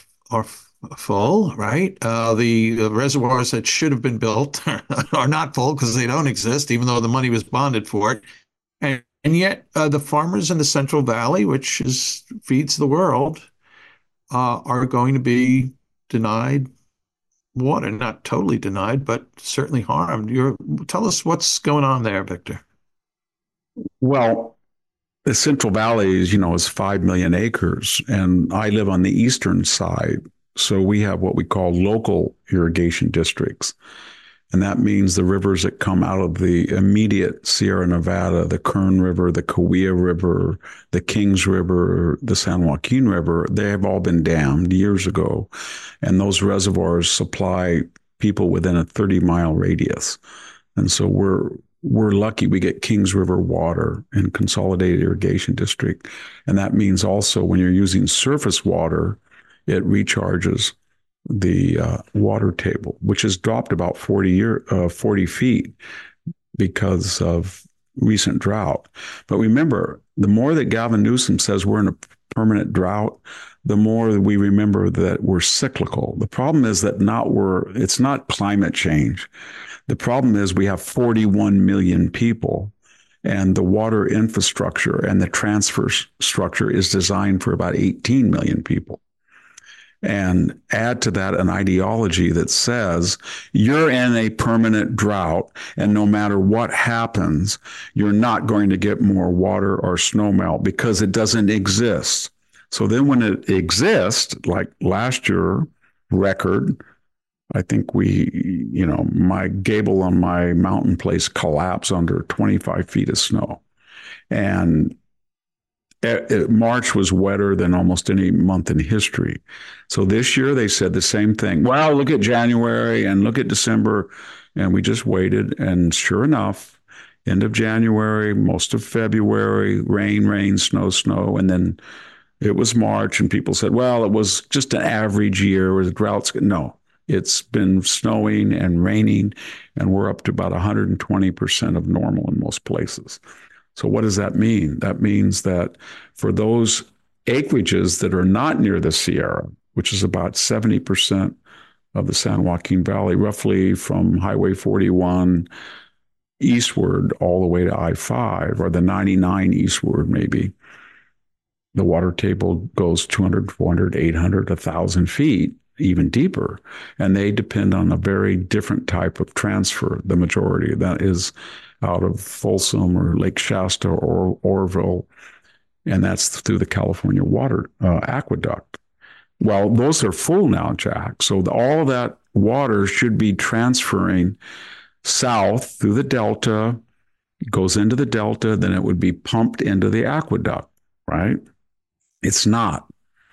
full, right? The reservoirs that should have been built are not full because they don't exist, even though the money was bonded for it. And yet, the farmers in the Central Valley, which feeds the world, are going to be denied water. Not totally denied, but certainly harmed. Tell us what's going on there, Victor. Well, the Central Valley is 5 million acres, and I live on the eastern side. So we have what we call local irrigation districts. And that means the rivers that come out of the immediate Sierra Nevada, the Kern River, the Kaweah River, the Kings River, the San Joaquin River, they have all been dammed years ago. And those reservoirs supply people within a 30-mile radius. And so we're lucky we get Kings River water in Consolidated Irrigation District. And that means also when you're using surface water, it recharges the water table, which has dropped about 40 feet because of recent drought. But remember, the more that Gavin Newsom says we're in a permanent drought, the more we remember that we're cyclical. The problem is that it's not climate change. The problem is we have 41 million people, and the water infrastructure and the transfer structure is designed for about 18 million people. And add to that an ideology that says you're in a permanent drought, and no matter what happens, you're not going to get more water or snowmelt because it doesn't exist. So then when it exists, like last year record, I think my gable on my mountain place collapsed under 25 feet of snow. And March was wetter than almost any month in history. So this year they said the same thing. Well, look at January and look at December. And we just waited. And sure enough, end of January, most of February, rain, snow. And then it was March and people said, well, it was just an average year with droughts. No, it's been snowing and raining, and we're up to about 120% of normal in most places. So what does that mean? That means that for those acreages that are not near the Sierra, which is about 70% of the San Joaquin Valley, roughly from Highway 41 eastward all the way to I-5, or the 99 eastward maybe, the water table goes 200, 400, 800, 1,000 feet, even deeper. And they depend on a very different type of transfer, the majority. That is out of Folsom or Lake Shasta or Oroville, and that's through the California Water Aqueduct. Well, those are full now, Jack. So all that water should be transferring south through the Delta, goes into the Delta, then it would be pumped into the aqueduct, right? It's not.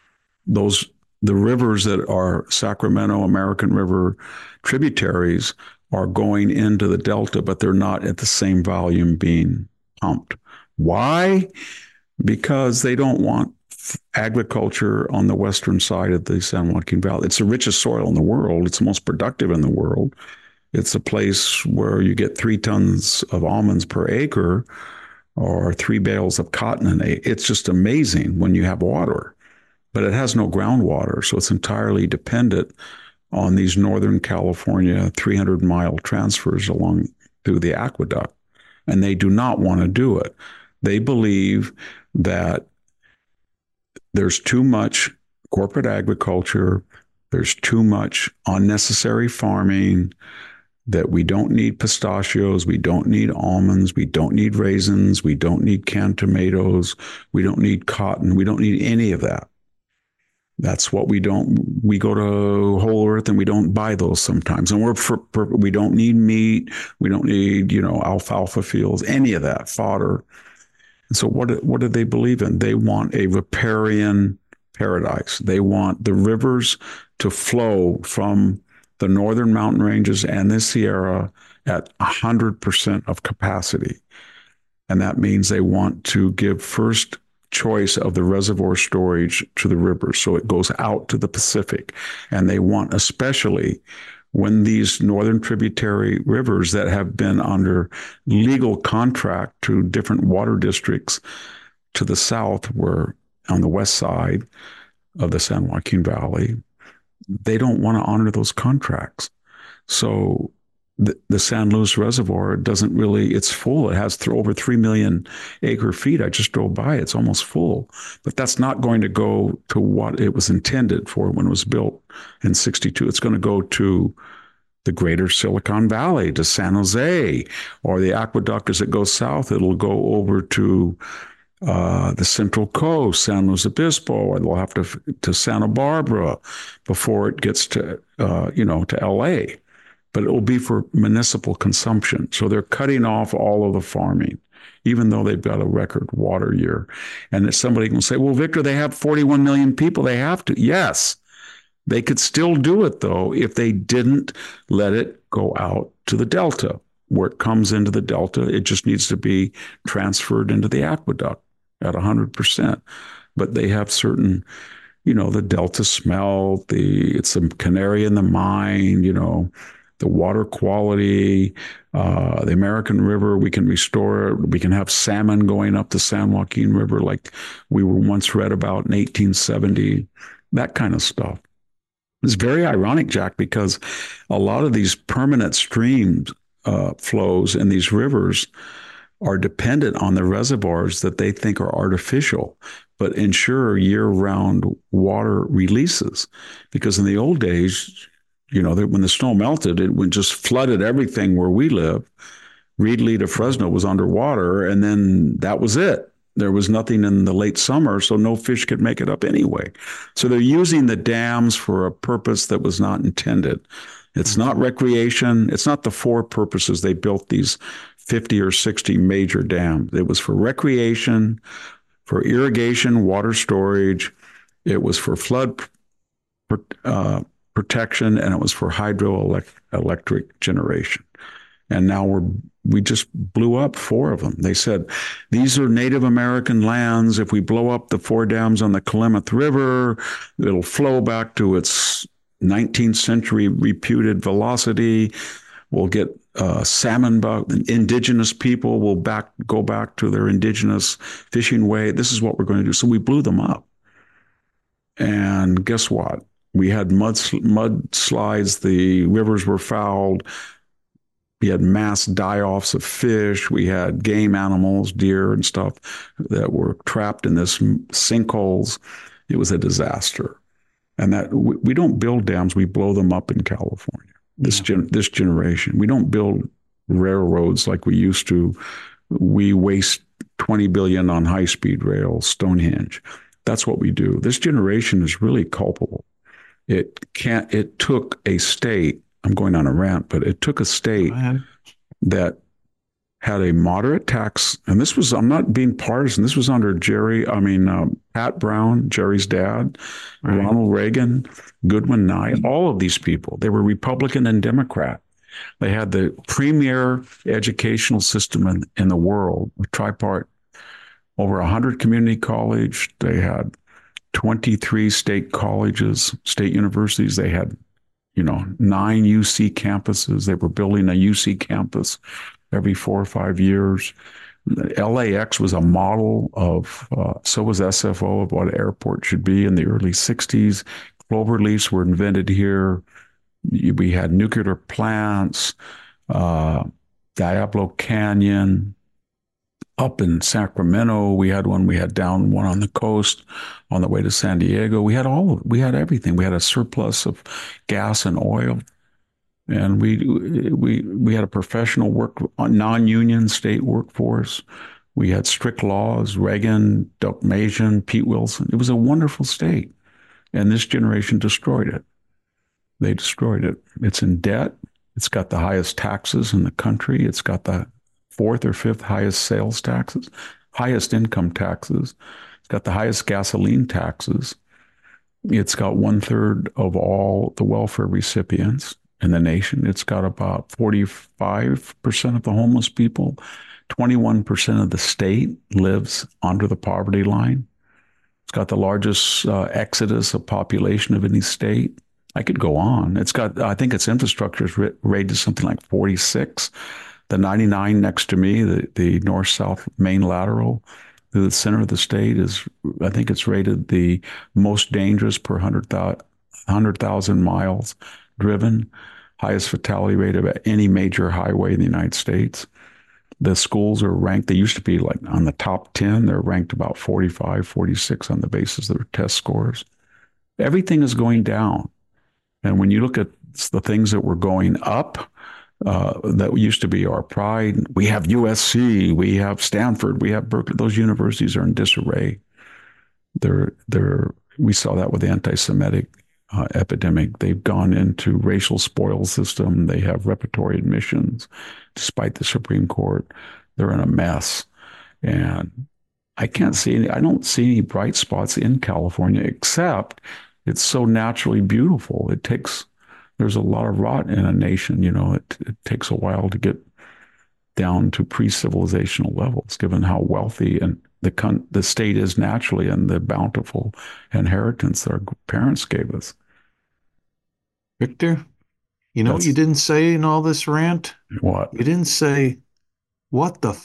The rivers that are Sacramento, American River tributaries are going into the Delta, but they're not at the same volume being pumped. Why? Because they don't want agriculture on the western side of the San Joaquin Valley. It's the richest soil in the world. It's the most productive in the world. It's a place where you get 3 tons of almonds per acre or 3 bales of cotton an acre. It's just amazing when you have water, but it has no groundwater. So it's entirely dependent on these Northern California 300-mile transfers along through the aqueduct. And they do not want to do it. They believe that there's too much corporate agriculture, there's too much unnecessary farming, that we don't need pistachios, we don't need almonds, we don't need raisins, we don't need canned tomatoes, we don't need cotton, we don't need any of that. That's what we don't. We go to Whole Earth and we don't buy those sometimes. And we don't need meat, we don't need, alfalfa fields, any of that fodder. And so what do they believe in? They want a riparian paradise. They want the rivers to flow from the northern mountain ranges and the Sierra at 100% of capacity. And that means they want to give first choice of the reservoir storage to the rivers. So it goes out to the Pacific. And they want, especially when these northern tributary rivers that have been under legal contract to different water districts to the south, were on the west side of the San Joaquin Valley, they don't want to honor those contracts. So the San Luis Reservoir doesn't really, it's full. It has over 3 million acre feet. I just drove by. It's almost full. But that's not going to go to what it was intended for when it was built in 62. It's going to go to the greater Silicon Valley, to San Jose, or the aqueduct as it goes south. It'll go over to the Central Coast, San Luis Obispo, or they'll have to Santa Barbara before it gets to to LA. But it will be for municipal consumption. So they're cutting off all of the farming, even though they've got a record water year. And somebody can say, well, Victor, they have 41 million people. They have to. Yes, they could still do it, though, if they didn't let it go out to the Delta. Where it comes into the Delta, it just needs to be transferred into the aqueduct at 100%. But they have certain, the Delta smelt, it's a canary in the mine, the water quality, the American River, we can restore it. We can have salmon going up the San Joaquin River like we were once read about in 1870, that kind of stuff. It's very ironic, Jack, because a lot of these permanent streams flows in these rivers are dependent on the reservoirs that they think are artificial, but ensure year-round water releases. Because in the old days, when the snow melted, it would just flooded everything where we live. Reedley to Fresno was underwater, and then that was it. There was nothing in the late summer, so no fish could make it up anyway. So they're using the dams for a purpose that was not intended. It's not recreation. It's not the 4 purposes they built these 50 or 60 major dams. It was for recreation, for irrigation, water storage. It was for flood protection, and it was for hydroelectric generation. And now we just blew up 4 of them. They said, these are Native American lands. If we blow up the 4 dams on the Klamath River, it'll flow back to its 19th century reputed velocity. We'll get salmon back. Indigenous people will go back to their indigenous fishing way. This is what we're going to do. So we blew them up. And guess what? We had mudslides. The rivers were fouled. We had mass die-offs of fish. We had game animals, deer and stuff, that were trapped in this sinkholes. It was a disaster. And that we don't build dams, we blow them up in California. This generation, we don't build railroads like we used to. We waste $20 billion on high-speed rail, Stonehenge. That's what we do. This generation is really culpable. It took a state, I'm going on a rant, but it took a state that had a moderate tax, and this was, I'm not being partisan, this was under Pat Brown, Jerry's dad, right. Ronald Reagan, Goodwin Nye, all of these people. They were Republican and Democrat. They had the premier educational system in the world, a tripart, over 100 community college. They had 23 state colleges, state universities. They had 9 UC campuses. They were building a UC campus every 4 or 5 years. LAX was a model of, so was SFO, of what an airport should be in the early 60s. Cloverleafs were invented here. We had nuclear plants, Diablo Canyon. Up in Sacramento, we had one. We had down one on the coast on the way to San Diego. We had everything. We had a surplus of gas and oil. And we had a professional non-union state workforce. We had strict laws, Reagan, Doug Mason, Pete Wilson. It was a wonderful state. And this generation destroyed it. They destroyed it. It's in debt. It's got the highest taxes in the country. It's got the 4th or 5th highest sales taxes, highest income taxes. It's got the highest gasoline taxes. It's got 1/3 of all the welfare recipients in the nation. It's got about 45% of the homeless people. 21% of the state lives under the poverty line. It's got the largest exodus of population of any state. I could go on. I think its infrastructure is rated something like 46. The 99 next to me, the north-south main lateral through the center of the state I think it's rated the most dangerous per 100,000 miles driven, highest fatality rate of any major highway in the United States. The schools are ranked, they used to be like on the top 10. They're ranked about 45, 46 on the basis of their test scores. Everything is going down. And when you look at the things that were going up, that used to be our pride. We have USC, we have Stanford, we have Berkeley. Those universities are in disarray. We saw that with the anti-Semitic epidemic. They've gone into racial spoil system. They have repertory admissions, despite the Supreme Court. They're in a mess, and I don't see any bright spots in California, except it's so naturally beautiful. There's a lot of rot in a nation. It takes a while to get down to pre-civilizational levels, given how wealthy and the state is naturally and the bountiful inheritance that our parents gave us. Victor, what you didn't say in all this rant? What? You didn't say, what the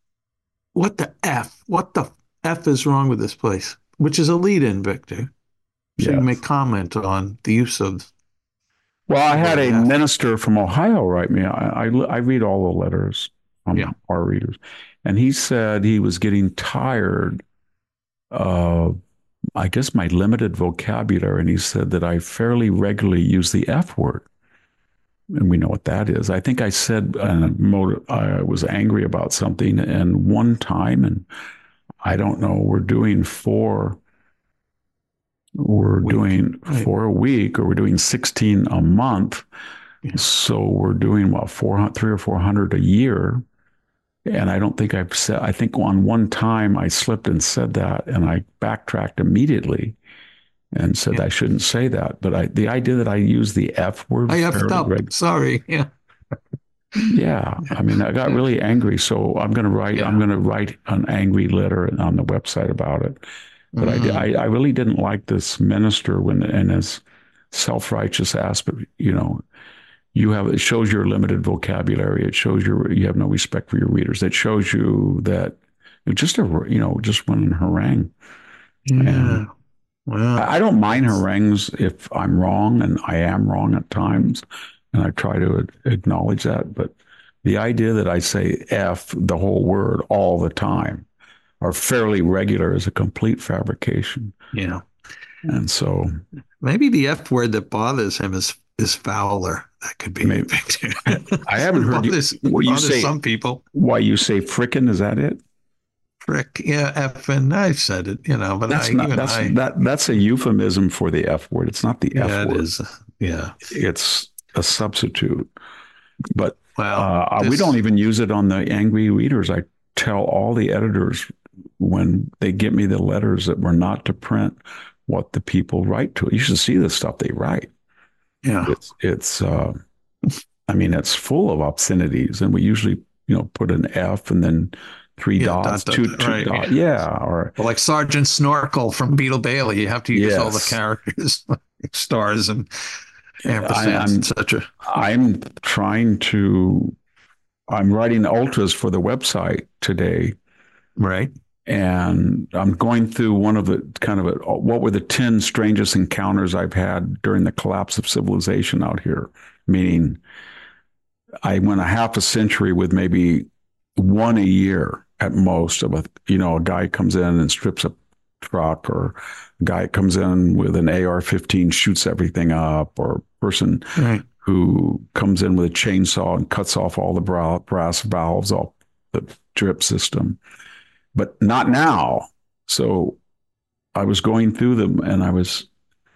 F is wrong with this place? Which is a lead-in, Victor. So you may comment on the use of. Well, I had a minister from Ohio write me. I read all the letters from our readers, and he said he was getting tired of, I guess, my limited vocabulary, and he said that I fairly regularly use the F word, and we know what that is. I think I said I was angry about something, and one time, and I don't know, we're doing 4 a week, or we're doing 16 a month. Yeah. So we're doing 300 or 400 a year. And I don't think I think on one time I slipped and said that, and I backtracked immediately and said I shouldn't say that. But the idea that I use the F word. I effed up. Sorry. Yeah. Yeah. I mean, I got really angry. So I'm going to write an angry letter on the website about it. But I really didn't like this minister in his self-righteous aspect. It shows your limited vocabulary. It shows you have no respect for your readers. It shows you that just one harangue. Yeah. And well, I don't mind harangues if I'm wrong, and I am wrong at times, and I try to acknowledge that. But the idea that I say F, the whole word, all the time, are fairly regular is a complete fabrication. Yeah. And so maybe the F word that bothers him is Fowler. That could be maybe. I haven't heard what you say. Some people. Why you say frickin'? Is that it? Frick. Yeah, F, and I've said it, but that's a euphemism for the F word. It's not the F word. It is. Yeah. It's a substitute. But we don't even use it on the angry readers. I tell all the editors when they get me the letters that we're not to print what the people write to it. You should see the stuff they write. Yeah. It's full of obscenities, and we usually, put an F and then 3 dots, two dots. Yeah. Or like Sergeant Snorkel from Beetle Bailey. You have to use all the characters, stars, and ampersands, etc. I'm trying to. I'm writing ultras for the website today, Right. and I'm going through one of the what were the 10 strangest encounters I've had during the collapse of civilization out here. Meaning, I went a half a century with maybe one a year at most of a guy comes in and strips a truck, or a guy comes in with an AR-15, shoots everything up, or a person who comes in with a chainsaw and cuts off all the brass valves off the drip system. But not now. So I was going through them, and I was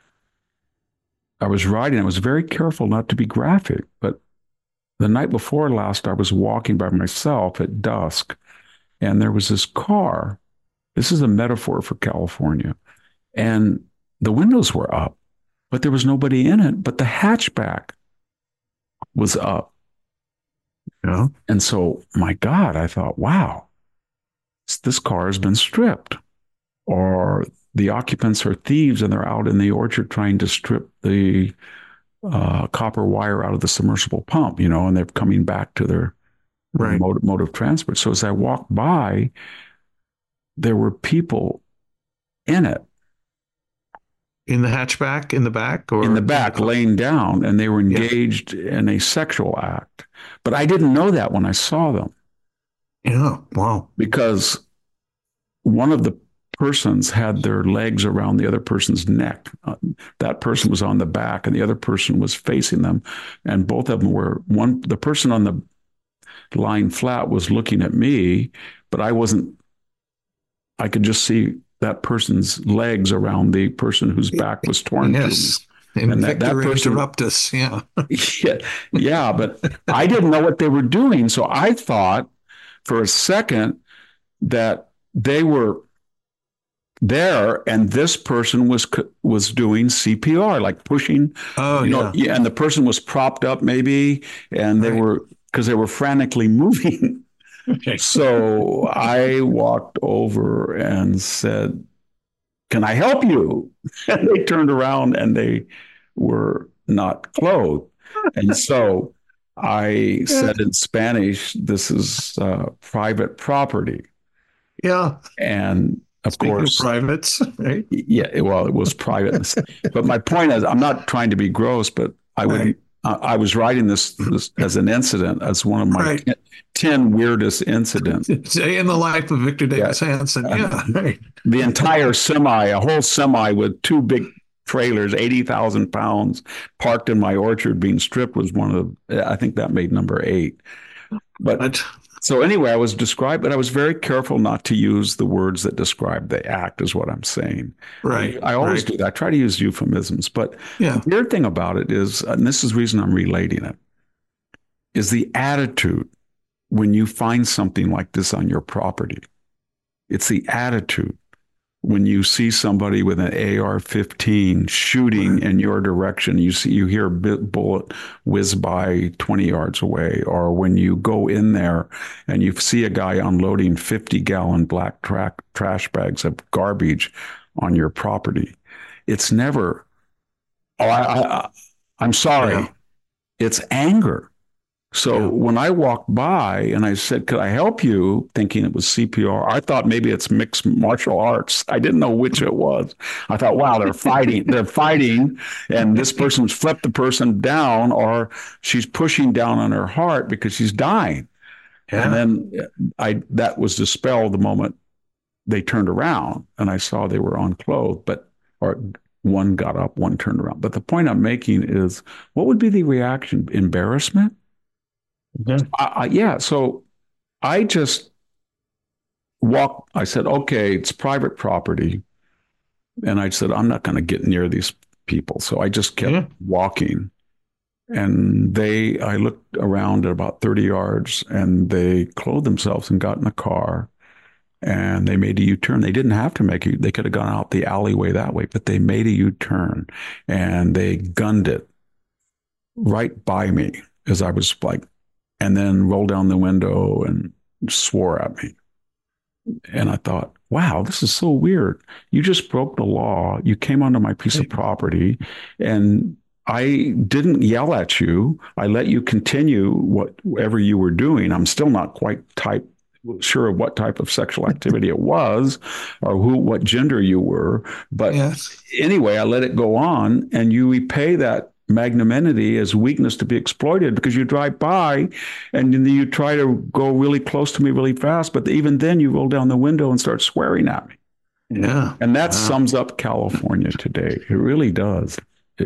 writing. I was very careful not to be graphic, but the night before last, I was walking by myself at dusk, and there was this car. This is a metaphor for California. And the windows were up, but there was nobody in it, but the hatchback was up. Yeah. And so, my God, I thought, wow, this car has been stripped. Or the occupants are thieves and they're out in the orchard trying to strip the copper wire out of the submersible pump, and they're coming back to their mode of transport. So as I walked by, there were people in it. In the hatchback, in the back? Or in the back, laying down, and they were engaged in a sexual act. But I didn't know that when I saw them. Yeah, wow. Because one of the persons had their legs around the other person's neck. That person was on the back, and the other person was facing them. And both of them the person on the lying flat was looking at me, but I could just see that person's legs around the person whose back was torn. Yes. And that person interrupt us. Yeah. yeah, but I didn't know what they were doing. So I thought for a second that they were there, and this person was doing CPR, like pushing. Oh, yeah. And the person was propped up, maybe, and they were frantically moving. Okay. So I walked over and said, "Can I help you?" And they turned around and they were not clothed. And so I said in Spanish, "This is private property." Yeah. And of course, privates, right? Yeah, well, it was private. But my point is, I'm not trying to be gross, but I would. I was writing this as an incident, as one of my 10 weirdest incidents. Day in the life of Victor Davis Hanson. Yeah, right. The entire a whole semi with two big trailers, 80,000 pounds, parked in my orchard being stripped was one of I think that made number 8. But so anyway, I was very careful not to use the words that describe the act, is what I'm saying. Right. I always do that. I try to use euphemisms. But the weird thing about it is, and this is the reason I'm relating it, is the attitude when you find something like this on your property. It's the attitude when you see somebody with an AR-15 shooting in your direction. You hear a bullet whiz by 20 yards away, or when you go in there and you see a guy unloading 50-gallon black trash bags of garbage on your property. It's never, I'm sorry. Yeah. It's anger. So when I walked by and I said, "Could I help you?" thinking it was CPR, I thought maybe it's mixed martial arts. I didn't know which it was. I thought, wow, they're fighting. They're fighting, and this person's flipped the person down, or she's pushing down on her heart because she's dying. Yeah. And then that was dispelled the moment they turned around, and I saw they were unclothed, or one got up, one turned around. But the point I'm making is, what would be the reaction? Embarrassment? Yeah. So I just walked. I said, "Okay, it's private property." And I said, "I'm not going to get near these people." So I just kept walking. And I looked around at about 30 yards, and they clothed themselves and got in a car, and they made a U-turn. They didn't have to they could have gone out the alleyway that way, but they made a U-turn, and they gunned it right by me as I was and then rolled down the window and swore at me. And I thought, wow, this is so weird. You just broke the law. You came onto my piece of property, and I didn't yell at you. I let you continue whatever you were doing. I'm still not quite sure of what type of sexual activity it was or what gender you were. But anyway, I let it go on, and you repay that magnanimity as weakness to be exploited, because you drive by and then you try to go really close to me really fast. But even then you roll down the window and start swearing at me. Yeah. And that sums up California today. It really does.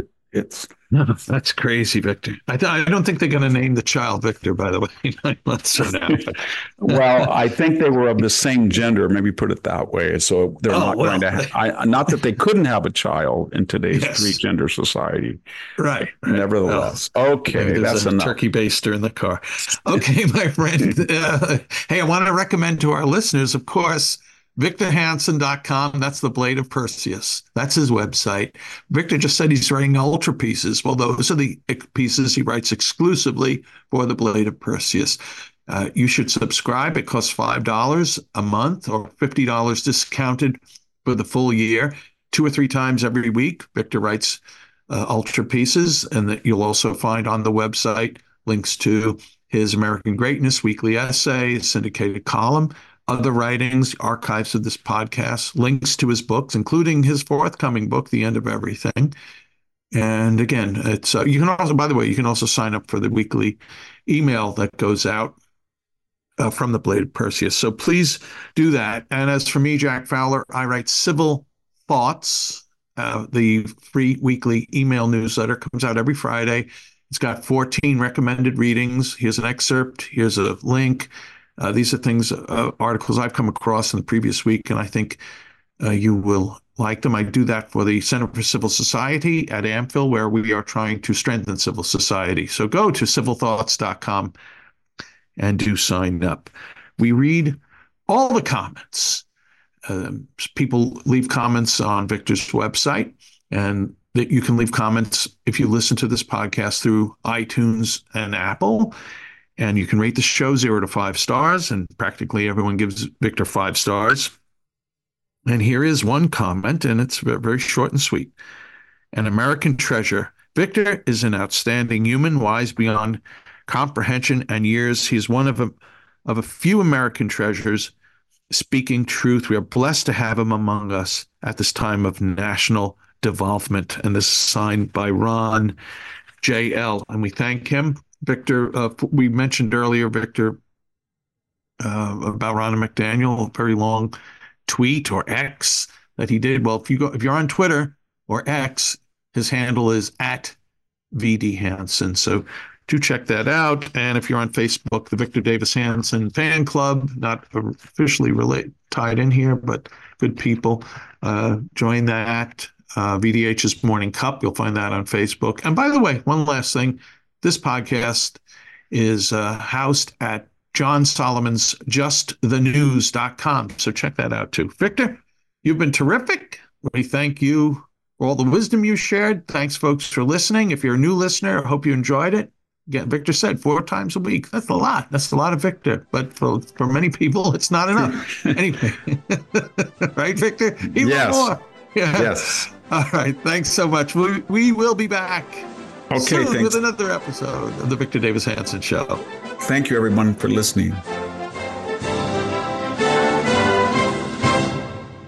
That's crazy, Victor. I don't think they're going to name the child Victor, by the way, 9 months from now. Well, I think they were of the same gender, maybe put it that way. So they're not going to not that they couldn't have a child in today's three-gender society. Right. Nevertheless. Okay, that's enough. Turkey baster in the car. Okay, my friend. Hey, I want to recommend to our listeners, of course, VictorHansen.com. That's the Blade of Perseus. That's his website. Victor just said he's writing ultra pieces. Well, those are the pieces he writes exclusively for the Blade of Perseus. You should subscribe. It costs $5 a month or $50 discounted for the full year. 2 or 3 times every week, Victor writes ultra pieces, and that you'll also find on the website links to his American Greatness weekly essay, syndicated column, other writings, archives of this podcast, links to his books, including his forthcoming book, The End of Everything. And again, it's you can also, by the way, you can also sign up for the weekly email that goes out from the Blade of Perseus. So please do that. And as for me, Jack Fowler, I write Civil Thoughts. The free weekly email newsletter comes out every Friday. It's got 14 recommended readings. Here's an excerpt. Here's a link. These are things, articles I've come across in the previous week, and I think you will like them. I do that for the Center for Civil Society at AmFIL, where we are trying to strengthen civil society. So go to civilthoughts.com and do sign up. We read all the comments. People leave comments on Victor's website, and that you can leave comments if you listen to this podcast through iTunes and Apple. And you can rate the show 0 to 5 stars, and practically everyone gives Victor 5 stars. And here is one comment, and it's very short and sweet. An American treasure. Victor is an outstanding human, wise beyond comprehension and years. He is one of a few American treasures speaking truth. We are blessed to have him among us at this time of national development. And this is signed by Ron J.L., and we thank him. Victor, we mentioned earlier, Victor, about Ronna McDaniel, a very long tweet or X that he did. Well, if you're on Twitter or X, his handle is @VD Hansen. So do check that out. And if you're on Facebook, the Victor Davis Hansen Fan Club, not officially tied in here, but good people, join that. VDH's Morning Cup, you'll find that on Facebook. And by the way, one last thing. This podcast is housed at John Solomon's JustTheNews.com. So check that out too. Victor, you've been terrific. We thank you for all the wisdom you shared. Thanks, folks, for listening. If you're a new listener, I hope you enjoyed it. Again, Victor said 4 times a week. That's a lot. That's a lot of Victor. But for many people, it's not enough. Anyway, right, Victor? Yes. More. Yeah. Yes. All right. Thanks so much. We will be back. Okay, soon thanks. with another episode of the Victor Davis Hansen Show. Thank you, everyone, for listening.